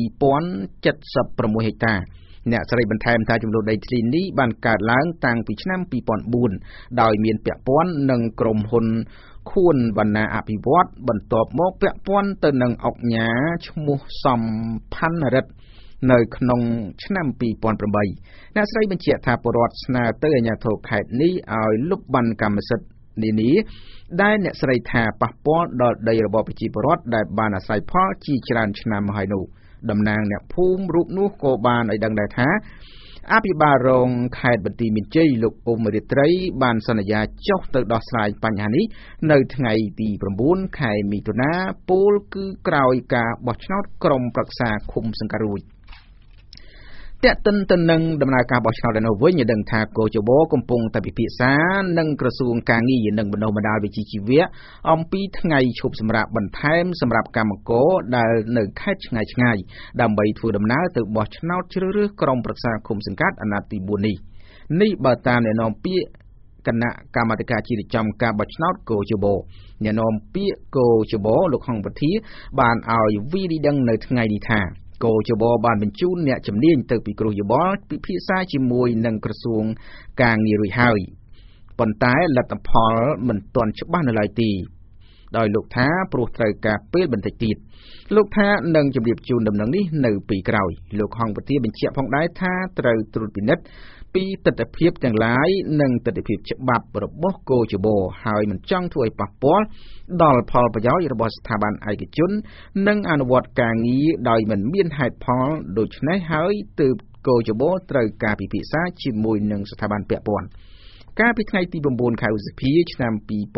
2076 ហិកតាអ្នកស្រីបន្ថែមថាចំនួនដីធ្លីនេះបានកើតឡើងតាំងពីឆ្នាំ2004ដោយមានពាក់ព័ន្ធនឹងក្រុមហ៊ុនខួនវណ្ណាអភិវឌ្ឍបន្ទាប់មកពាក់ព័ន្ធទៅនឹងអង្គការឈ្មោះសំផាន់រិទ្ធនៅក្នុងឆ្នាំ2008អ្នកស្រីបញ្ជាក់ថាពលរដ្ឋស្នើទៅអាជ្ញាធរខេត្តនេះឲ្យលុបបណ្ណកម្មសិទ្ធិនានាដែលអ្នកស្រីថាប៉ះពាល់ដល់ដីរបស់ប្រជាពលរដ្ឋដែលបានអាស្រ័យផលជាច្រើនឆ្នាំមកហើយនោះតំណាងអ្នកភូមិរូបនោះក៏បានឲ្យដឹងដែរថាអភិបាលរងខេត្តបន្ទាយមានជ័យលោកអ៊ុំរិត្រីបានសន្យាចុះទៅដោះស្រាយបញ្ហានេះនៅថ្ងៃទី9ខែមិថុនាពលគឺក្រោយការបោះឆ្នោតក្រុមប្រឹក្សាឃុំសង្កាត់រួចតែទន្ទឹមនឹងដំណើរការបោះឆ្នោតនៅវិញឲ្យដឹងថាកោជបកំពុងតែពិភាក្សានឹងក្រសួងការងារនិងបណ្ដុះបណ្ដាលវិជ្ជាជីវៈអំពីថ្ងៃឈប់សម្រាកបន្ថែមសម្រាប់កម្មករដែលនៅខេត្តឆ្ងាយៗដើម្បីធ្វើដំណើរទៅបោះឆ្នោតជ្រើសរើសក្រុមប្រឹក្សាឃុំសង្កាត់អាណត្តិទី4នេះបើតាមអ្នកនាំពាក្យគណៈកម្មាធិការជាតិចំការបោះឆ្នោតកោជបអ្នកនាំពាក្យកោជបលោកហងពធាបានឲ្យ VOD ដឹងនៅថ្ងៃនេះថាកោជបបានបញ្ជូនអ្នកជំនាញទៅពិគ្រោះយោបល់ពិភាក្សាជាមួយនឹងក្រសួងការងាររួចហើយប៉ុន្តែលទ្ធផលមិនទាន់ច្បាស់នៅឡើយទេដោយលោកថាព្រោះត្រូវការពេលបន្តិចទៀតលោកថានឹងជម្រាបជូនដំណឹងនេះនៅពេលក្រោយលោកហងពធាបញ្ជាក់ផងដែរថាត្រូវត្រួតពិនិត្យពីទស្សនវិជ្ជាទាំងឡាយនិងទស្សនវិជ្ជាច្បាប់របស់កោជបហើយមិនចង់ធ្វើឲ្យប៉ះពាល់ដល់ផលប្រយោជន៍របស់ស្ថាប័នឯកជននិងអនុវត្តការងារដោយមិនមានហេតុផលដូច្នេះហើយទើបកោជបត្រូវការពិភាក្សាជាមួយនឹងស្ថាប័នពាក់ព័ន្ធកាលពីថ្ងៃទី9ខែឧសភាឆ្នាំ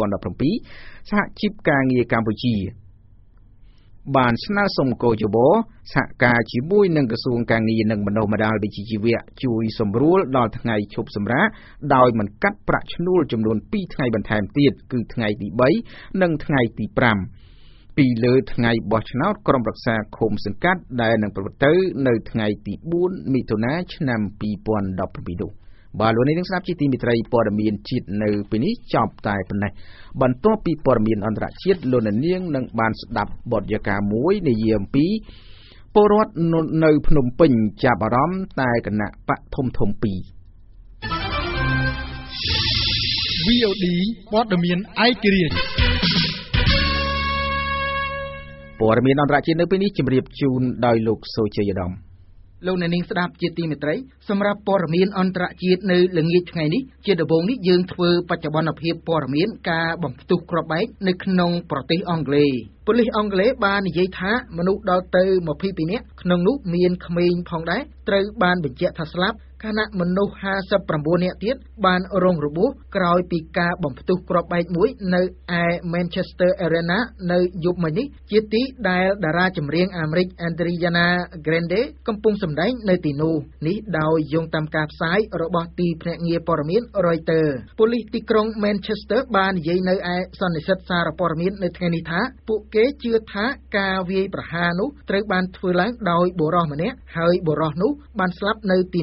2017សហជីពការងារកម្ពុជាបានស្នើសុំកោជបសហការជាមួយនឹងក្រសួងការងារនិងបណ្ដុះបណ្ដាលវិជ្ជាជីវៈជួយសម្រួលដល់ថ្ងៃឈប់សម្រាកដោយមិនកាត់ប្រាក់ឈ្នួលចំនួន2ថ្ងៃបន្ថែមទៀតគឺថ្ងៃទី3និងថ្ងៃទី5ពីលើថ្ងៃបោះឆ្នោតក្រុមប្រឹក្សាឃុំសង្កាត់ដែលនឹងប្រព្រឹត្តទៅនៅថ្ងៃទី4មិថុនាឆ្នាំ2017នោះបាទលោកនាងស្ដាប់ជាទីមេត្រីព័ត៌មានជាតិនៅពេលនេះចប់តែប៉ុណ្ណេះបន្ទាប់ពីព័ត៌មានអន្តរជាតិលោកនាងនឹងបានស្ដាប់បទយកាមួយនិយាយអំពីពលរដ្ឋនៅភ្នំពេញចាប់អារម្មណ៍តែគណៈបកធំ2 VOD ព័ត៌មានឯករាជ្យព័ត៌មានអន្តរជាតិនៅពេលនេះជម្រាបជូនដោយលោកសូជ័យឧត្តមលោកអ្នកនាងស្ដាប់ជាទីមេត្រីសម្រាប់ព័ត៌មានអន្តរជាតិនៅល្ងាចថ្ងៃនេះជាដំបូងនេះយើងធ្វើបច្ចុប្បន្នភាពព័ត៌មានការបំផ្ទុះគ្រាប់បែកនៅក្នុងប្រទេសអង់គ្លេសប៉ូលីសអង់គ្លេសបាននិយាយថាមនុស្សដល់ទៅ22នាក់ក្នុងនោះមានក្មេងផងដែរត្រូវបានបញ្ជាក់ថាស្លាប់ខណៈមនុស្ស59នាក់ទៀតបានរងរបួសក្រោយពីការបំផ្ទុះគ្រាប់បែកមួយនៅឯ Manchester Arena នៅយប់មិញនេះជាទីដែលតារាចម្រៀងអាមេរិក Ariana Grande កំពុងសម្ដែងនៅទីនោះនេះដោយយោងតាមការផ្សាយរបស់ទីភ្នាក់ងារព័ត៌មាន Reuters ប៉ូលីសទីក្រុង Manchester បាននិយាយនៅឯសន្និសីទសារព័ត៌មាននៅថ្ងៃនេះថាពួកគេជឿថាការវាយប្រហារនោះត្រូវបានធ្វើឡើងដោយបុរសម្នាក់ហើយបុរសនោះបានស្លាប់នៅទីនោះហើយ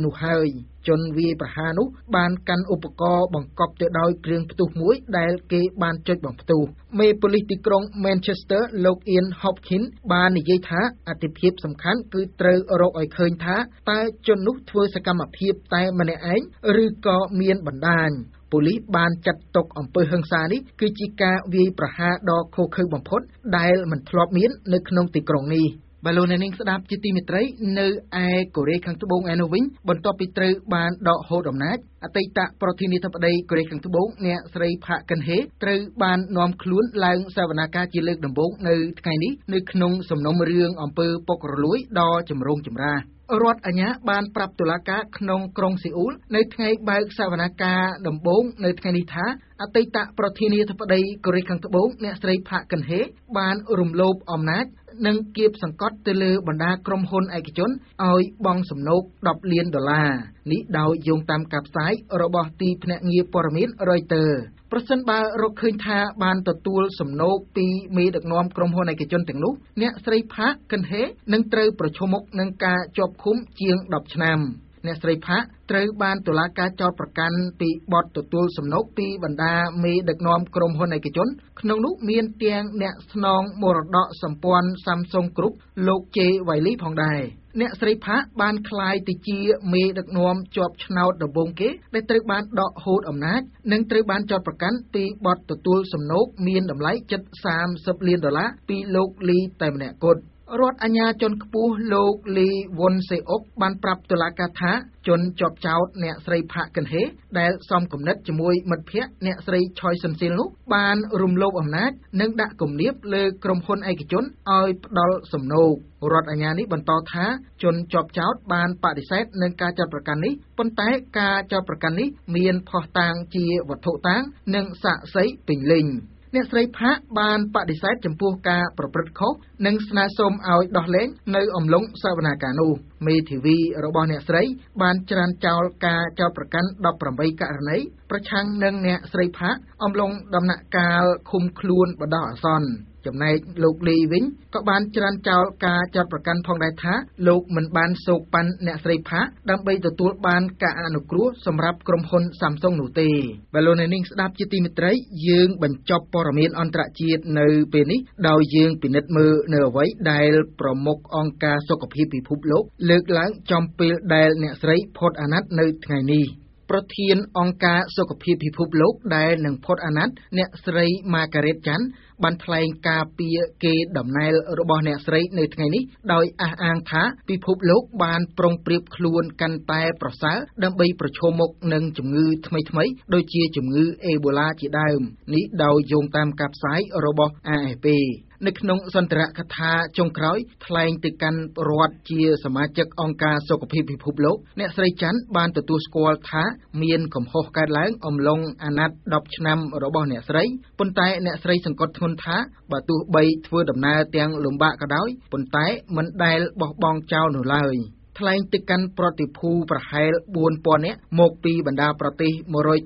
ជនវាយប្រហារនោះបានកាន់ឧបករណ៍បង្កប់ទៅដោយគ្រឿងផ្ទុះមួយដែលគេបានចុចបំផ្ទុះមេប៉ូលីសទីក្រុង Manchester លោក Ian Hopkins បាននិយាយថាអតិភិបសំខាន់គឺត្រូវរកឲ្យឃើញថាតើជននោះធ្វើសកម្មភាពតែម្នាក់ឯងឬក៏មានបណ្ដាញប៉ូលីសបានចាត់ទុកអំពើហិង្សានេះគឺជាការវាយប្រហារដ៏ឃោរឃៅបំផុតដែលមិនធ្លាប់មាននៅក្នុងទីក្រុងនេះបាទលោកអ្នកនាងស្ដាប់ជាទីមេត្រីនៅឯកូរ៉េខាងត្បូងឯនោះវិញបន្ទាប់ពីត្រូវបានដកហូតអំណាចអតីតប្រធានាធិបតីកូរ៉េខាងត្បូងអ្នកស្រីផាក់កិនហេត្រូវបាននាំខ្លួនឡើងសវនាការជាលើកដំបូងនៅថ្ងៃនេះនៅក្នុងសំណុំរឿងអំពើពុករលួយដ៏ចម្រូងចម្រាសរដ្ឋអាជ្ញាបានប្រាប់តុលាការក្នុងក្រុងសេអ៊ូលនៅថ្ងៃបើកសវនាការដំបូងនៅថ្ងៃនេះថាអតីតប្រធានាធិបតីកូរ៉េខាងត្បូងអ្នកស្រីផាក់កិនហេបានរំលោភអំណាចនិងគៀបសង្កត់ទៅលើបណ្ដាក្រុមហ៊ុនឯកជនឲ្យបង់សំណូក$10 លាននេះដោយយោងតាមការផ្សាយរបស់ទីភ្នាក់ងារព័ត៌មាន Reuters ប្រសិនបើរកឃើញថាបានទទួលសំណូកពីមេដឹកនាំក្រុមហ៊ុនឯកជនទាំងនោះអ្នកស្រីផាក់កិនហេនឹងត្រូវប្រឈមមុខនឹងការជាប់ឃុំជាង10ឆ្នាំអ្នកស្រីផាក់ត្រូវបានតុលាការចោទប្រកាន់ពីបទទទួលសំណូកពីបណ្ដាមេដឹកនាំក្រុមហ៊ុនឯកជនក្នុងនោះមានទាំងអ្នកស្នងមរតកសម្ព័ន្ធ Samsung Group លោក Jay Wiley ផងដែរអ្នកស្រីផាក់បានក្លាយទៅជាមេដឹកនាំជាប់ឆ្នោតដំបូងគេដែលត្រូវបានដកហូតអំណាចនិងត្រូវបានចោទប្រកាន់ពីបទទទួលសំណូកមានតម្លៃជិត$30 លានពីលោកលីតែម្នាក់គត់រដ្ឋអាជ្ញាជាន់ខ្ពស់លោកលីវុនសេអុកបានប្រាប់តុលាការថាជនជាប់ចោទអ្នកស្រីផាក់កិនហេដែលសំគំនិតជាមួយមិត្តភ័ក្តិអ្នកស្រីឆយសុនស៊ីលនោះបានរំលោភអំណាចនិងដាក់គំនាបលើក្រុមហ៊ុនឯកជនឲ្យផ្ដល់សំណូករដ្ឋអាជ្ញានេះបន្តថាជនជាប់ចោទបានបដិសេធនឹងការចោទប្រកាន់នេះប៉ុន្តែការចោទប្រកាន់នេះមានភស្តុតាងជាវត្ថុតាងនិងសាក្សីពេញលេញអ្នកស្រីផាក់បានបដិសេធចំពោះការប្រព្រឹត្តខុសនិងស្នើសុំឲ្យដោះលែងនៅអំឡុងសវនាការនោះមេធាវីរបស់អ្នកស្រីបានច្រានចោលការចោទប្រកាន់18ករណីប្រឆាំងនឹងអ្នកស្រីផាក់អំឡុងដំណាក់កាលឃុំខ្លួនបណ្ដោះអាសន្នចំណែកលោកលីវិញក៏បានច្រានចោលការចោទប្រកាន់ផងដែរថាលោកមិនបានសោកប៉ាន់អ្នកស្រីផាក់ដើម្បីទទួលបានការអនុគ្រោះសម្រាប់ក្រុមហ៊ុន Samsung នោះទេបាទលោកអ្នកនាងស្ដាប់ជាទីមេត្រីយើងបញ្ចប់ព័ត៌មានអន្តរជាតិនៅពេលនេះដោយយើងពិនិត្យមើលនៅអ្វីដែលប្រមុខអង្គការសុខភាពពិភពលោកលើកឡើងចំពេលដែលអ្នកស្រីផុតអាណត្តិនៅថ្ងៃនេះប្រធានអង្គការសុខភាពពិភពលោកដែលនឹងផុតអាណត្តិអ្នកស្រី Margaret Chan បានថ្លែងការពីគេដំណែលរបស់អ្នកស្រីនៅថ្ងៃនេះដោយអះអាងថាពិភពលោកបានប្រុងប្រៀបខ្លួនកាន់តែប្រសើរដើម្បីប្រឈមមុខនឹងជំងឺថ្មីៗដូចជាជំងឺអេបូឡាជាដើមនេះដោយយោងតាមការផ្សាយរបស់ AFP នៅក្នុងសន្ទរកថាចុងក្រោយថ្លែងទៅកាន់រដ្ឋជាសមាជិកអង្គការសុខភាពពិភពលោកអ្នកស្រីច័ន្ទបានទទួលស្គាល់ថាមានកំហុសកើតឡើងអំឡុងអាណត្តិ10ឆ្នាំរបស់អ្នកស្រីប៉ុន្តែអ្នកស្រីសង្កត់ធ្ងន់ថាបើទោះបីធ្វើដំណើរទាំងលំបាកក៏ដោយប៉ុន្តែមិនដែលបោះបង់ចោលនោះឡើយថ្លែងទៅកាន់ប្រតិភូប្រហែល 4,000 នាក់មកពីបណ្ដាប្រទេស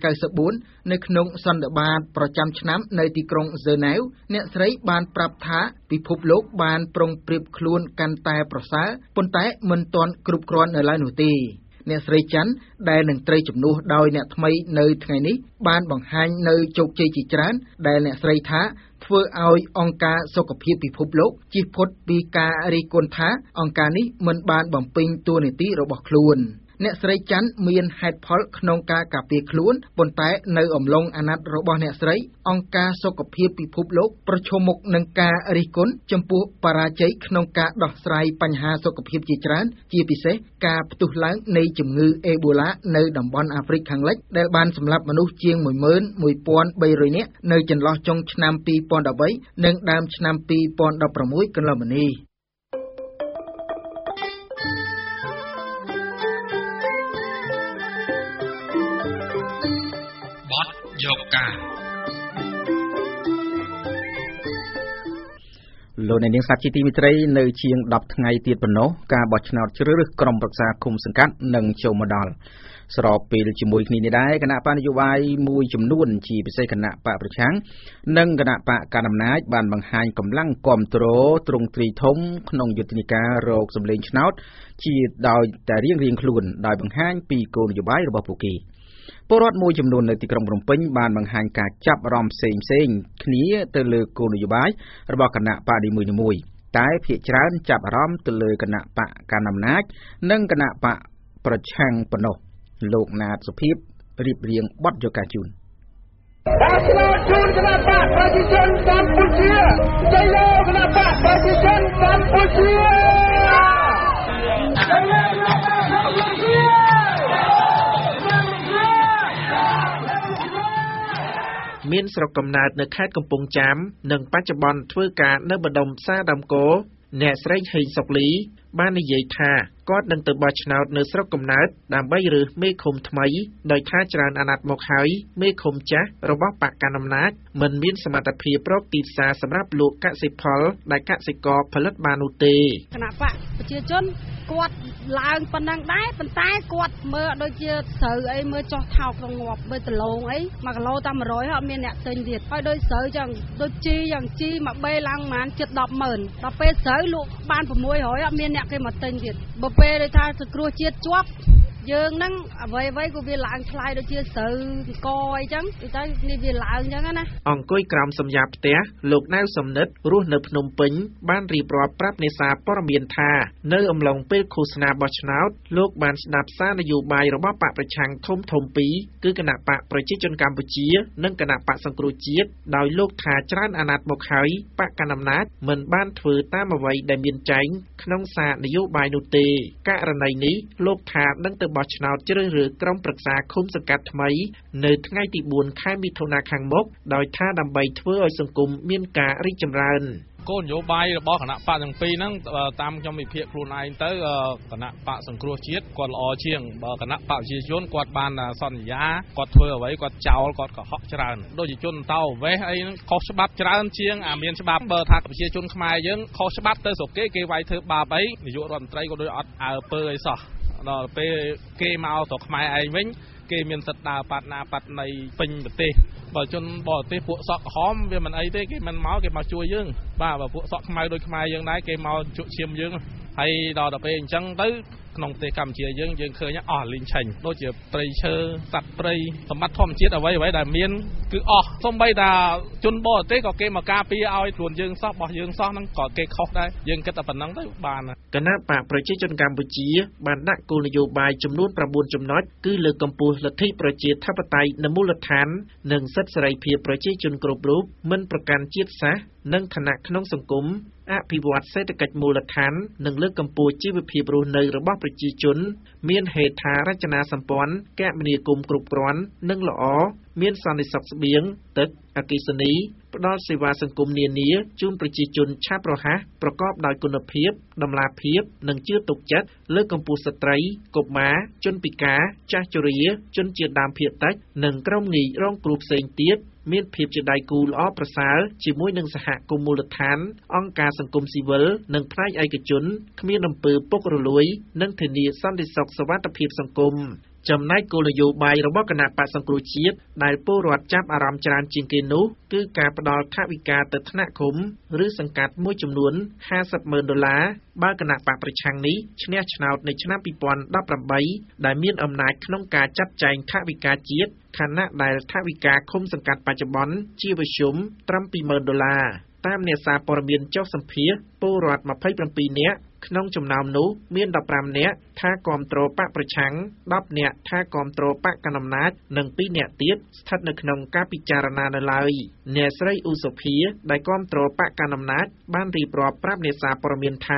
194នៅក្នុងសន្និបាតប្រចាំឆ្នាំនៅទីក្រុងហ្សឺណែវអ្នកស្រីបានប្រាប់ថាពិភពលោកបានប្រុងប្រៀបខ្លួនកាន់តែប្រសើរប៉ុន្តែមិនទាន់គ្រប់គ្រាន់នៅឡើយនោះទេអ្នកស្រីច័ន្ទដែលនឹងត្រូវជំនួសដោយអ្នកថ្មីនៅថ្ងៃនេះបានបង្ហាញនៅជោគជ័យជាច្រើនដែលអ្នកស្រីថាធ្វើឲ្យអង្គការសុខភាពពិភពលោកជៀសផុតពីការរិះគន់ថាអង្គការនេះមិនបានបំពេញតួនាទីរបស់ខ្លួនអ្នកស្រីច័ន្ទមានហេតុផលក្នុងការការពារខ្លួនប៉ុន្តែនៅអំឡុងអាណត្តិរបស់អ្នកស្រីអង្គការសុខភាពពិភពលោកប្រឈមមុខនឹងការរិះគន់ចំពោះបរាជ័យក្នុងការដោះស្រាយបញ្ហាសុខភាពជាច្រើនជាពិសេសការផ្ទុះឡើងនៃជំងឺអេបូឡានៅតំបន់អាហ្វ្រិកខាងលិចដែលបានសម្លាប់មនុស្សជាង 11,300 នាក់នៅចន្លោះចុងឆ្នាំ2013និងដើមឆ្នាំ2016កន្លងមកនេះលលោកអ្នកនាងស្ដាប់ជាទីមេត្រីនៅជាង10ថ្ងៃទៀតប៉ុណ្ណោះការបោះឆ្នោតជ្រើសរើសក្រុមប្រឹក្សាឃុំសង្កាត់នឹងចូលមកដល់ស្របពេលជាមួយគ្នានេះដែរគណៈបកនយោបាយមួយចំនួនជាពិសេសគណៈបកប្រឆាំងនិងគណៈបកកណ្ដាលអំណាចបានបង្ហាញកម្លាំងគាំទ្រទ្រង់ទ្រីធំក្នុងយុទ្ធនាការរកសម្លេងឆ្នោតជាដោយតែរៀងៗខ្លួនដោយបង្ហាញពីគោលនយោបាយរបស់ពួកគេពលរដ្ឋមួយចំនួននៅទីក្រុងភ្នំពេញបានបង្ហាញការចាប់អារម្មណ៍ផ្សេងៗគ្នាទៅលើគោលនយោបាយរបស់គណៈបកនីមួយៗតែភាគច្រើនចាប់អារម្មណ៍ទៅលើគណៈបកកណ្ដាលអំណាចនិងគណៈបកប្រឆាំងប៉ុណ្ណោះលោកណាតសុភាពរៀបរៀងបទយកការជូនការឆ្នោតជូនគណៈបកប្រជាជនកម្ពុជាជ័យលើគណៈបកប្រជាជនកម្ពុជាជ័យលើគណៈបកកម្ពុជាមានស្រុកកំណើតនៅខេត្តកំពង់ចាមនិងបច្ចុប្បន្នធ្វើការនៅបណ្ដុំផ្សារដើមគោអ្នកស្រីហេងសុកលីបាននិយាយថាគាត់នឹងទៅបោះឆ្នោតនៅស្រុកកំណើតដើម្បីរើសមេឃុំថ្មីដោយថាច្រើនអាណត្តិមកហើយមេឃុំចាស់របស់បកកណ្ដាលអំណាចមិនមានសមត្ថភាពប្រកទីផ្សារសម្រាប់លក់កសិផលដែលកសិករផលិតបាននោះទេគណៈបកប្រជាជនគាត់ឡើងប៉ុណ្ណឹងដែរប៉ុន្តែគាត់មើលដូចជាស្រូវអីមើលចោះថោកក្នុងងាប់មើលដលងអី1គីឡូតែ100ហើយអត់មានអ្នកទិញទៀតហើយដូចស្រូវចឹងដូចជីយ៉ាងជីមួយបេឡើងប្រហែលជិត 100000 ដល់ពេលស្រូវលក់បាន600អត់មានអ្នកគេមកទិញទៀតបើពេលដូចថាសង្គ្រោះជាតិជាប់យើងហ្នឹងអ្វីក៏វាឡើងថ្លៃដូចជាស្រូវអង្គអីចឹងទៅនេះវាឡើងចឹងណាអង្គុយក្រោមសំយ៉ាផ្ទះលោកណៅសំនិតរស់នៅភ្នំពេញបានរៀបរាប់ប្រាប់នេសាទព័ត៌មានថានៅអំឡុងពេលឃោសនាបោះឆ្នោតលោកបានស្ដាប់សារនយោបាយរបស់បកប្រឆាំងធំពីរគឺគណៈបកប្រជាជនកម្ពុជានិងគណៈបកសង្គ្រោះជាតិដោយលោកថាច្រើនអាណត្តិមកហើយបកកណ្ដាលអំណាចមិនបានធ្វើតាមអ្វីដែលមានចែងក្នុងសារនយោបាយនោះទេករណីនេះលោកថានឹងទៅបោះឆ្នោតជ្រើសរើសក្រុមប្រឹក្សាឃុំសង្កាត់ថ្មីនៅថ្ងៃទី4ខែមិថុនាខាងមុខដោយថាដើម្បីធ្វើឲ្យសង្គមមានការរីកចម្រើនគោលនយោបាយរបស់គណៈបកទាំងពីរហ្នឹងតាមខ្ញុំវិភាគខ្លួនឯងទៅគណៈបកសង្គ្រោះជាតិគាត់ល្អជាងបើគណៈបកប្រជាជនគាត់បានសន្យាគាត់ធ្វើអ្វីគាត់ចោលគាត់កុហកច្រើនដូចជាជនតោវេសអីហ្នឹងខុសច្បាប់ច្រើនជាងមានច្បាប់បើថាប្រជាជនខ្មែរយើងខុសច្បាប់ទៅស្រុកគេវាយធ្វើបាបអីនាយករដ្ឋមន្ត្រីក៏ដូចអត់អើពើអីសោះដល់ពេលគេមកស្រុកខ្មែរឯងវិញគេមានសិទ្ធិដើរប៉ាត់ណាប៉ាត់ណីពេញប្រទេសបើជនបរទេសពួកសក់ក្រហមវាមិនអីទេគេមិនមកគេមកជួយយើងបាទបើពួកសក់ខ្មៅដូចខ្មែរយើងដែរគេមកជក់ឈាមយើងហើយដល់ពេលអញ្ចឹងទៅក្នុងប្រទេសកម្ពុជាយើងឃើញអស់លីងឆេញដូចជាព្រៃឈើសត្វព្រៃសម្បត្តិធម្មជាតិអ្វីដែលមានគឺអស់សូម្បីតែជនបរទេសក៏គេមកការពារឲ្យខ្លួនយើងសោះរបស់យើងសោះហ្នឹងក៏គេខុសដែរយើងគិតតែប៉ុណ្្នឹងទៅបានគណៈបកប្រជាជនកម្ពុជាបានដាក់គោលនយោបាយចំនួន9ចំណុចគឺលើកកម្ពស់លទ្ធិប្រជាធិបតេយ្យនៅមូលដ្ឋាននិងសិទ្ធិសេរីភាពប្រជាជនគ្រប់រូបមិនប្រកាន់ជាតិសាសន៍និងឋានៈក្នុងសង្គមអភិវឌ្ឍសេដ្ឋកិច្ចមូលដ្ឋាននិងលើកកម្ពស់ជីវភាពរស់នៅរបស់ប្រជាជនមានហេដ្ឋារចនាសម្ព័ន្ធគមនាគមន៍គ្រប់គ្រាន់និងល្អមានសន្តិសុខស្បៀងទឹកអគ្គិសនីផ្ដល់សេវាសង្គមនានាជូនប្រជាជនឆាប់រហ័សប្រកបដោយគុណភាពតម្លាភាពនិងជឿទុកចិត្តលើកកម្ពស់ស្ត្រីកុមារជនពិការចាស់ជរាជនជាតិដើមភាគតិចនិងក្រុមងាយរងគ្រោះផ្សេងទៀតមានភាពជាដៃគូល្អប្រសើរជាមួយនឹងសហគមន៍មូលដ្ឋានអង្គការសង្គមស៊ីវិលនិងផ្នែកឯកជនគ្មានអំពើពុករលួយនិងធានាសន្តិសុខសុវត្ថិភាពសង្គមចំណែកគោលនយោបាយរបស់គណៈបក្សសង្គ្រោះជាតិដែលពលរដ្ឋចាប់អារម្មណ៍ច្រើនជាងគេនោះគឺការផ្ដល់ថវិកាទៅថ្នាក់ឃុំឬសង្កាត់មួយចំនួន$50,000បើគណៈបកប្រឆាំងនេះឈ្នះឆ្នោតនៅឆ្នាំ2018ដែលមានអំណាចក្នុងការចាត់ចែងថវិកាជាតិខណៈដែលថវិកាឃុំសង្កាត់បច្ចុប្បន្នជាមធ្យមត្រឹម$20,000តាមអ្នកសារព័ត៌មានចុះសម្ភាសពលរដ្ឋ27នាក់ក្នុងចំណោមនោះមាន15នាក់ថាគាំទ្របកប្រឆាំង10នាក់ថាគាំទ្របកកណ្ដាលអំណាចនិង2នាក់ទៀតស្ថិតនៅក្នុងការពិចារណានៅឡើយអ្នកស្រីឧសុភាដែលគាំទ្របកកណ្ដាលអំណាចបានរៀបរាប់ប្រាប់អ្នកសារព័ត៌មានថា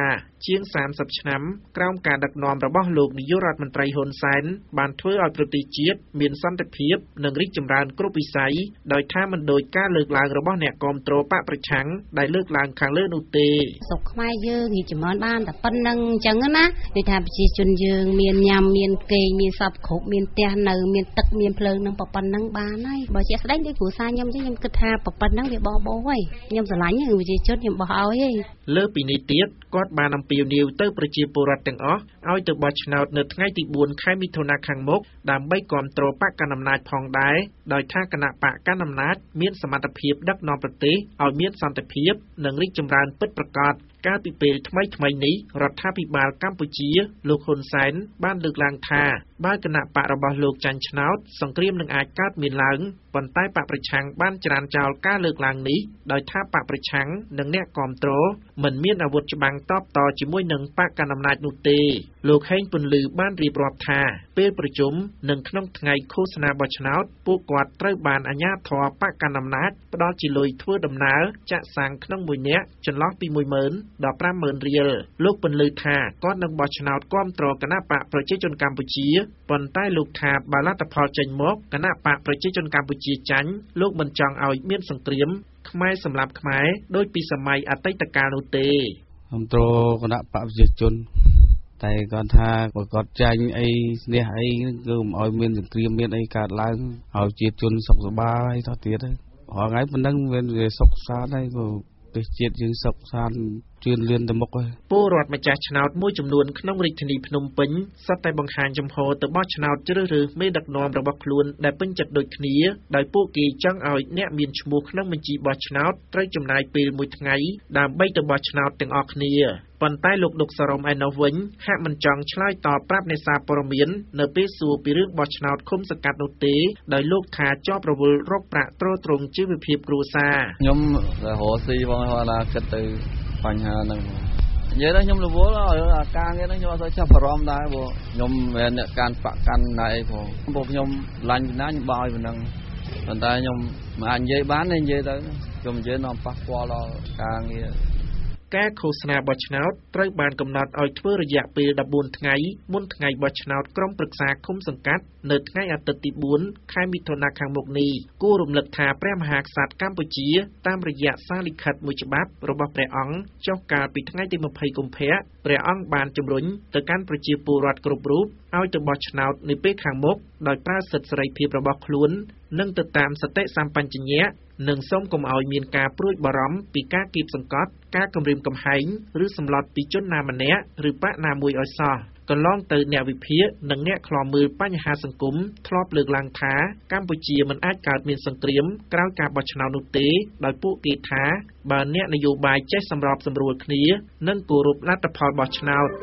ជាង30ឆ្នាំក្រោមការដឹកនាំរបស់លោកនាយករដ្ឋមន្ត្រីហ៊ុនសែនបានធ្វើឲ្យប្រទេសជាតិមានសន្តិភាពនិងរីកចម្រើនគ្រប់វិស័យដោយថាមិនដូចការលើកឡើងរបស់អ្នកគាំទ្របកប្រឆាំងដែលលើកឡើងខាងលើនោះទេសុខខ្មែរយើងរីកចម្រើនបានតែប៉ុណ្្នឹងអញ្ចឹងណាដូចថាប្រជាជនយើងមានញ៉ាំមានគេងមានសពគ្រប់មានផ្ទះនៅមានទឹកមានភ្លើងនឹងប៉ុណ្្នឹងបានហើយបើជាស្ដេចដូចគ្រូសាខ្ញុំខ្ញុំគិតថាប៉ុណ្្នឹងវាបោះហើយខ្ញុំស្រឡាញ់ប្រជាជនខ្ញុំបោះឲ្យឯងលើពីនេះទៀតគាត់បានអំពាវនាវទៅប្រជាពលរដ្ឋទាំងអស់ឲ្យទៅបោះឆ្នោតនៅថ្ងៃទី4ខែមិថុនាខាងមុខដើម្បីគាំទ្របកកណ្ដាលអំណាចផងដែរដោយថាគណៈបកកណ្ដាលអំណាចមានសមត្ថភាពដឹកនាំប្រទេសឲ្យមានសន្តិភាពនិងរីកចម្រើនពិតប្រាកដកាលពីពេលថ្មីនេះរដ្ឋាភិបាលកម្ពុជាលោកហ៊ុនសែនបានលើកឡើងថាបើគណៈបករបស់លោកចាញ់ឆ្នោតសង្គ្រាមនឹងអាចកើតមានឡើងប៉ុន្តែបកប្រឆាំងបានច្រានចោលការលើកឡើងនេះដោយថាបកប្រឆាំងនិងអ្នកគាំទ្រមិនមានអាវុធច្បាំងតបតជាមួយនឹងបកកណ្ដាលអំណាចនោះទេលោកហេងពន្លឺបានរៀបរាប់ថាពេលប្រជុំនិងក្នុងថ្ងៃឃោសនាបោះឆ្នោតពួកគាត់ត្រូវបានអាជ្ញាធរបកកណ្ដាលអំណាចផ្ដល់ជាលុយធ្វើដំណើរចាក់សាំងក្នុងមួយនាក់ចន្លោះពី 10,000 ដល់ 50,000 រៀលលោកពន្លឺថាគាត់នឹងបោះឆ្នោតគាំទ្រគណៈបកប្រជាជនកម្ពុជាប៉ុន្តែលោកថាបើលទ្ធផលចេញមកគណៈបកប្រជាជនកម្ពុជាចាញ់លោកមិនចង់ឲ្យមានសង្គ្រាមខ្មែរសម្លាប់ខ្មែរដោយពីសម័យអតីតកាលនោះទេគាំទ្រគណៈបកប្រជាជនតែគាត់ថាបើគាត់ចាញ់អីស្នះអីគឺមិនឲ្យមានសង្គ្រាមមានអីកើតឡើងឲ្យជាជនសុខសប្បាយទៅទៀតហើយរាល់ថ្ងៃប៉ុណ្ណឹងវាសុខសាន្តហើយក៏ប្រទេសជាតិយើងសុខសាន្តជឿនលឿនទៅមុខហើយពលរដ្ឋម្ចាស់ឆ្នោតមួយចំនួនក្នុងរាជធានីភ្នំពេញសុទ្ធតែបង្ហាញចំហទៅបោះឆ្នោតជ្រើសរើសមេដឹកនាំរបស់ខ្លួនដែលពេញចិត្តដូចគ្នាដោយពួកគេចង់ឲ្យអ្នកមានឈ្មោះក្នុងបញ្ជីបោះឆ្នោតត្រូវចំណាយពេលមួយថ្ងៃដើម្បីទៅបោះឆ្នោតទាំងអស់គ្នាប៉ុន្តែលោកដុកសរមឯណោះវិញហាក់មិនចង់ឆ្លើយតបប្រាប់អ្នកសារព័ត៌មាននៅពេលសួរពីរឿងបោះឆ្នោតឃុំសង្កាត់នោះទេដោយលោកថាជាប់រវល់រកប្រាក់ទ្រទ្រង់ជីវភាពគ្រួសារខ្ញុំរហូតស៊ីបងថាគិតទៅបញ្ហាហ្នឹងនិយាយទៅខ្ញុំរវល់ឲ្យការងារហ្នឹងខ្ញុំអត់សូវចាប់អារម្មណ៍ដែរព្រោះខ្ញុំមិនអ្នកកាន់បកកាន់ណៃអីផងពួកខ្ញុំឡាញ់ណាខ្ញុំបោយប៉ុណ្ណឹងប៉ុន្តែខ្ញុំមិនអាចនិយាយបានទេនិយាយទៅខ្ញុំនិយាយនាំប៉ះពាល់ដល់ការងារការឃោសនាបោះឆ្នោតត្រូវបានកំណត់ឲ្យធ្វើរយៈពេល14ថ្ងៃមុនថ្ងៃបោះឆ្នោតក្រុមប្រឹក្សាឃុំសង្កាត់នៅថ្ងៃអាទិត្យទី4ខែមិថុនាខាងមុខនេះគួររំលឹកថាព្រះមហាក្សត្រកម្ពុជាតាមរយៈសារលិខិតមួយច្បាប់របស់ព្រះអង្គចុះកាលពីថ្ងៃទី20កុម្ភៈព្រះអង្គបានជំរុញទៅកាន់ប្រជាពលរដ្ឋគ្រប់រូបឲ្យទៅបោះឆ្នោតនៅពេលខាងមុខដោយប្រើសិទ្ធិសេរីភាពរបស់ខ្លួននិងទៅតាមសតិសម្បញ្ញៈនិងសូមកុំឲ្យមានការព្រួយបារម្ភពីការគៀបសង្កត់ការគំរាមកំហែងឬសម្លុតពីជនណាម្នាក់ឬបកណាមួយឲ្យសោះកន្លងទៅអ្នកវិភាគនិងអ្នកខ្លាំមើលបញ្ហាសង្គមធ្លាប់លើកឡើងថាកម្ពុជាមិនអាចកើតមានសង្គ្រាមក្រោយការបោះឆ្នោតនោះទេដោយពួកគេថាបើអ្នកនយោបាយចេះសម្របសម្រួលគ្នានិងគោរពលទ្ធផលបោះឆ្នោត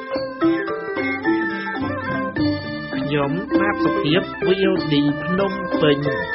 ខ្ញុំណាតសុភាព VOD ភ្នំពេញ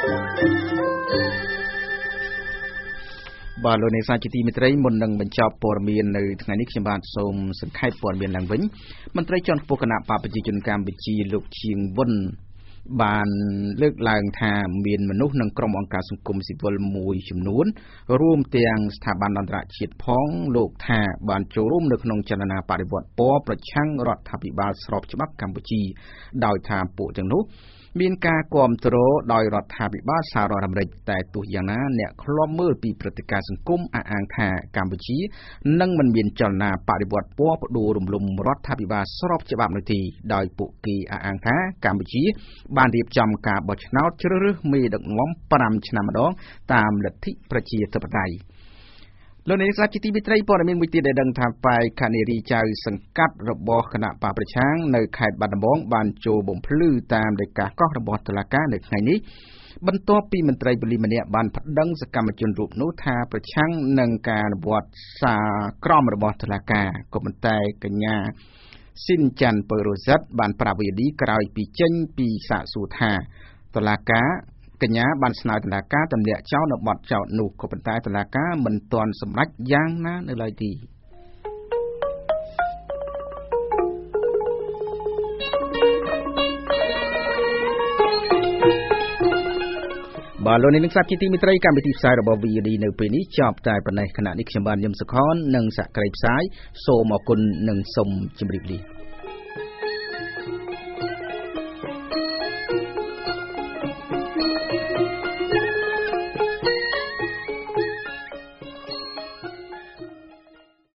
បាទលោកអ្នកសាជាទីមេត្រីមុននឹងបញ្ចប់ព័ត៌មាននៅថ្ងៃនេះខ្ញុំបាទសូមសង្ខេបព័ត៌មានឡើងវិញមន្ត្រីជាន់ខ្ពស់គណៈបកប្រជាជនកម្ពុជាលោកឈៀងវុនបានលើកឡើងថាមានមនុស្សនិងក្រុមអង្គការសង្គមស៊ីវិលមួយចំនួនរួមទាំងស្ថាប័នអន្តរជាតិផងលោកថាបានចូលរួមនៅក្នុងចលនាបដិវត្តពណ៌ប្រឆាំងរដ្ឋាភិបាលស្របច្បាប់កម្ពុជាដោយថាពួកទាំងនោះមានការគាំទ្រដោយរដ្ឋាភិបាលសហរដ្ឋអាមេរិកតែទោះយ៉ាងណាអ្នកឃ្លាំមើលពីព្រឹត្តិការណ៍សង្គមអះអាងថាកម្ពុជានឹងមិនមានចលនាបដិវត្តពណ៌ផ្ដួលរំលំរដ្ឋាភិបាលស្របច្បាប់នោះទេដោយពួកគេអះអាងថាកម្ពុជាបានរៀបចំការបោះឆ្នោតជ្រើសរើសមេដឹកនាំ5ឆ្នាំម្ដងតាមលទ្ធិប្រជាធិបតេយ្យលោកនាយកសាជាទីមេត្រីព័ត៌មានមួយទៀតដែលដឹងថាបេក្ខនារីចៅសង្កាត់របស់គណៈបកប្រឆាំងនៅខេត្តបាត់ដំបងបានចូលបំភ្លឺតាមដីកាកោះរបស់តុលាការនៅថ្ងៃនេះបន្ទាប់ពីមន្ត្រីប៉ូលីសម្នាក់បានប្តឹងសកម្មជនរូបនោះថាប្រឆាំងនឹងការអនុវត្តសារក្រមរបស់តុលាការក៏ប៉ុន្តែកញ្ញាស៊ីនច័ន្ទពៅរ៉ូសិតបានប្រាប់ VOD ក្រោយពីចេញពីសាកសួរថាតុលាការកញ្ញាបានស្នើតុលាការទម្លាក់ចោលនៅបទចោទនោះក៏ប៉ុន្តែតុលាការមិនទាន់សម្រេចយ៉ាងណានៅឡើយទេបបាទលោកនាងស្ដាប់ជាទីមេត្រីកម្មវិធីផ្សាយរបស់ VOD នៅពេលនេះចប់តែប៉ុណ្ណេះខណៈនេះខ្ញុំបានញឹមសុខននិងសហគ្រាសផ្សាយសូមអរគុណនិងសូមជម្រាបលា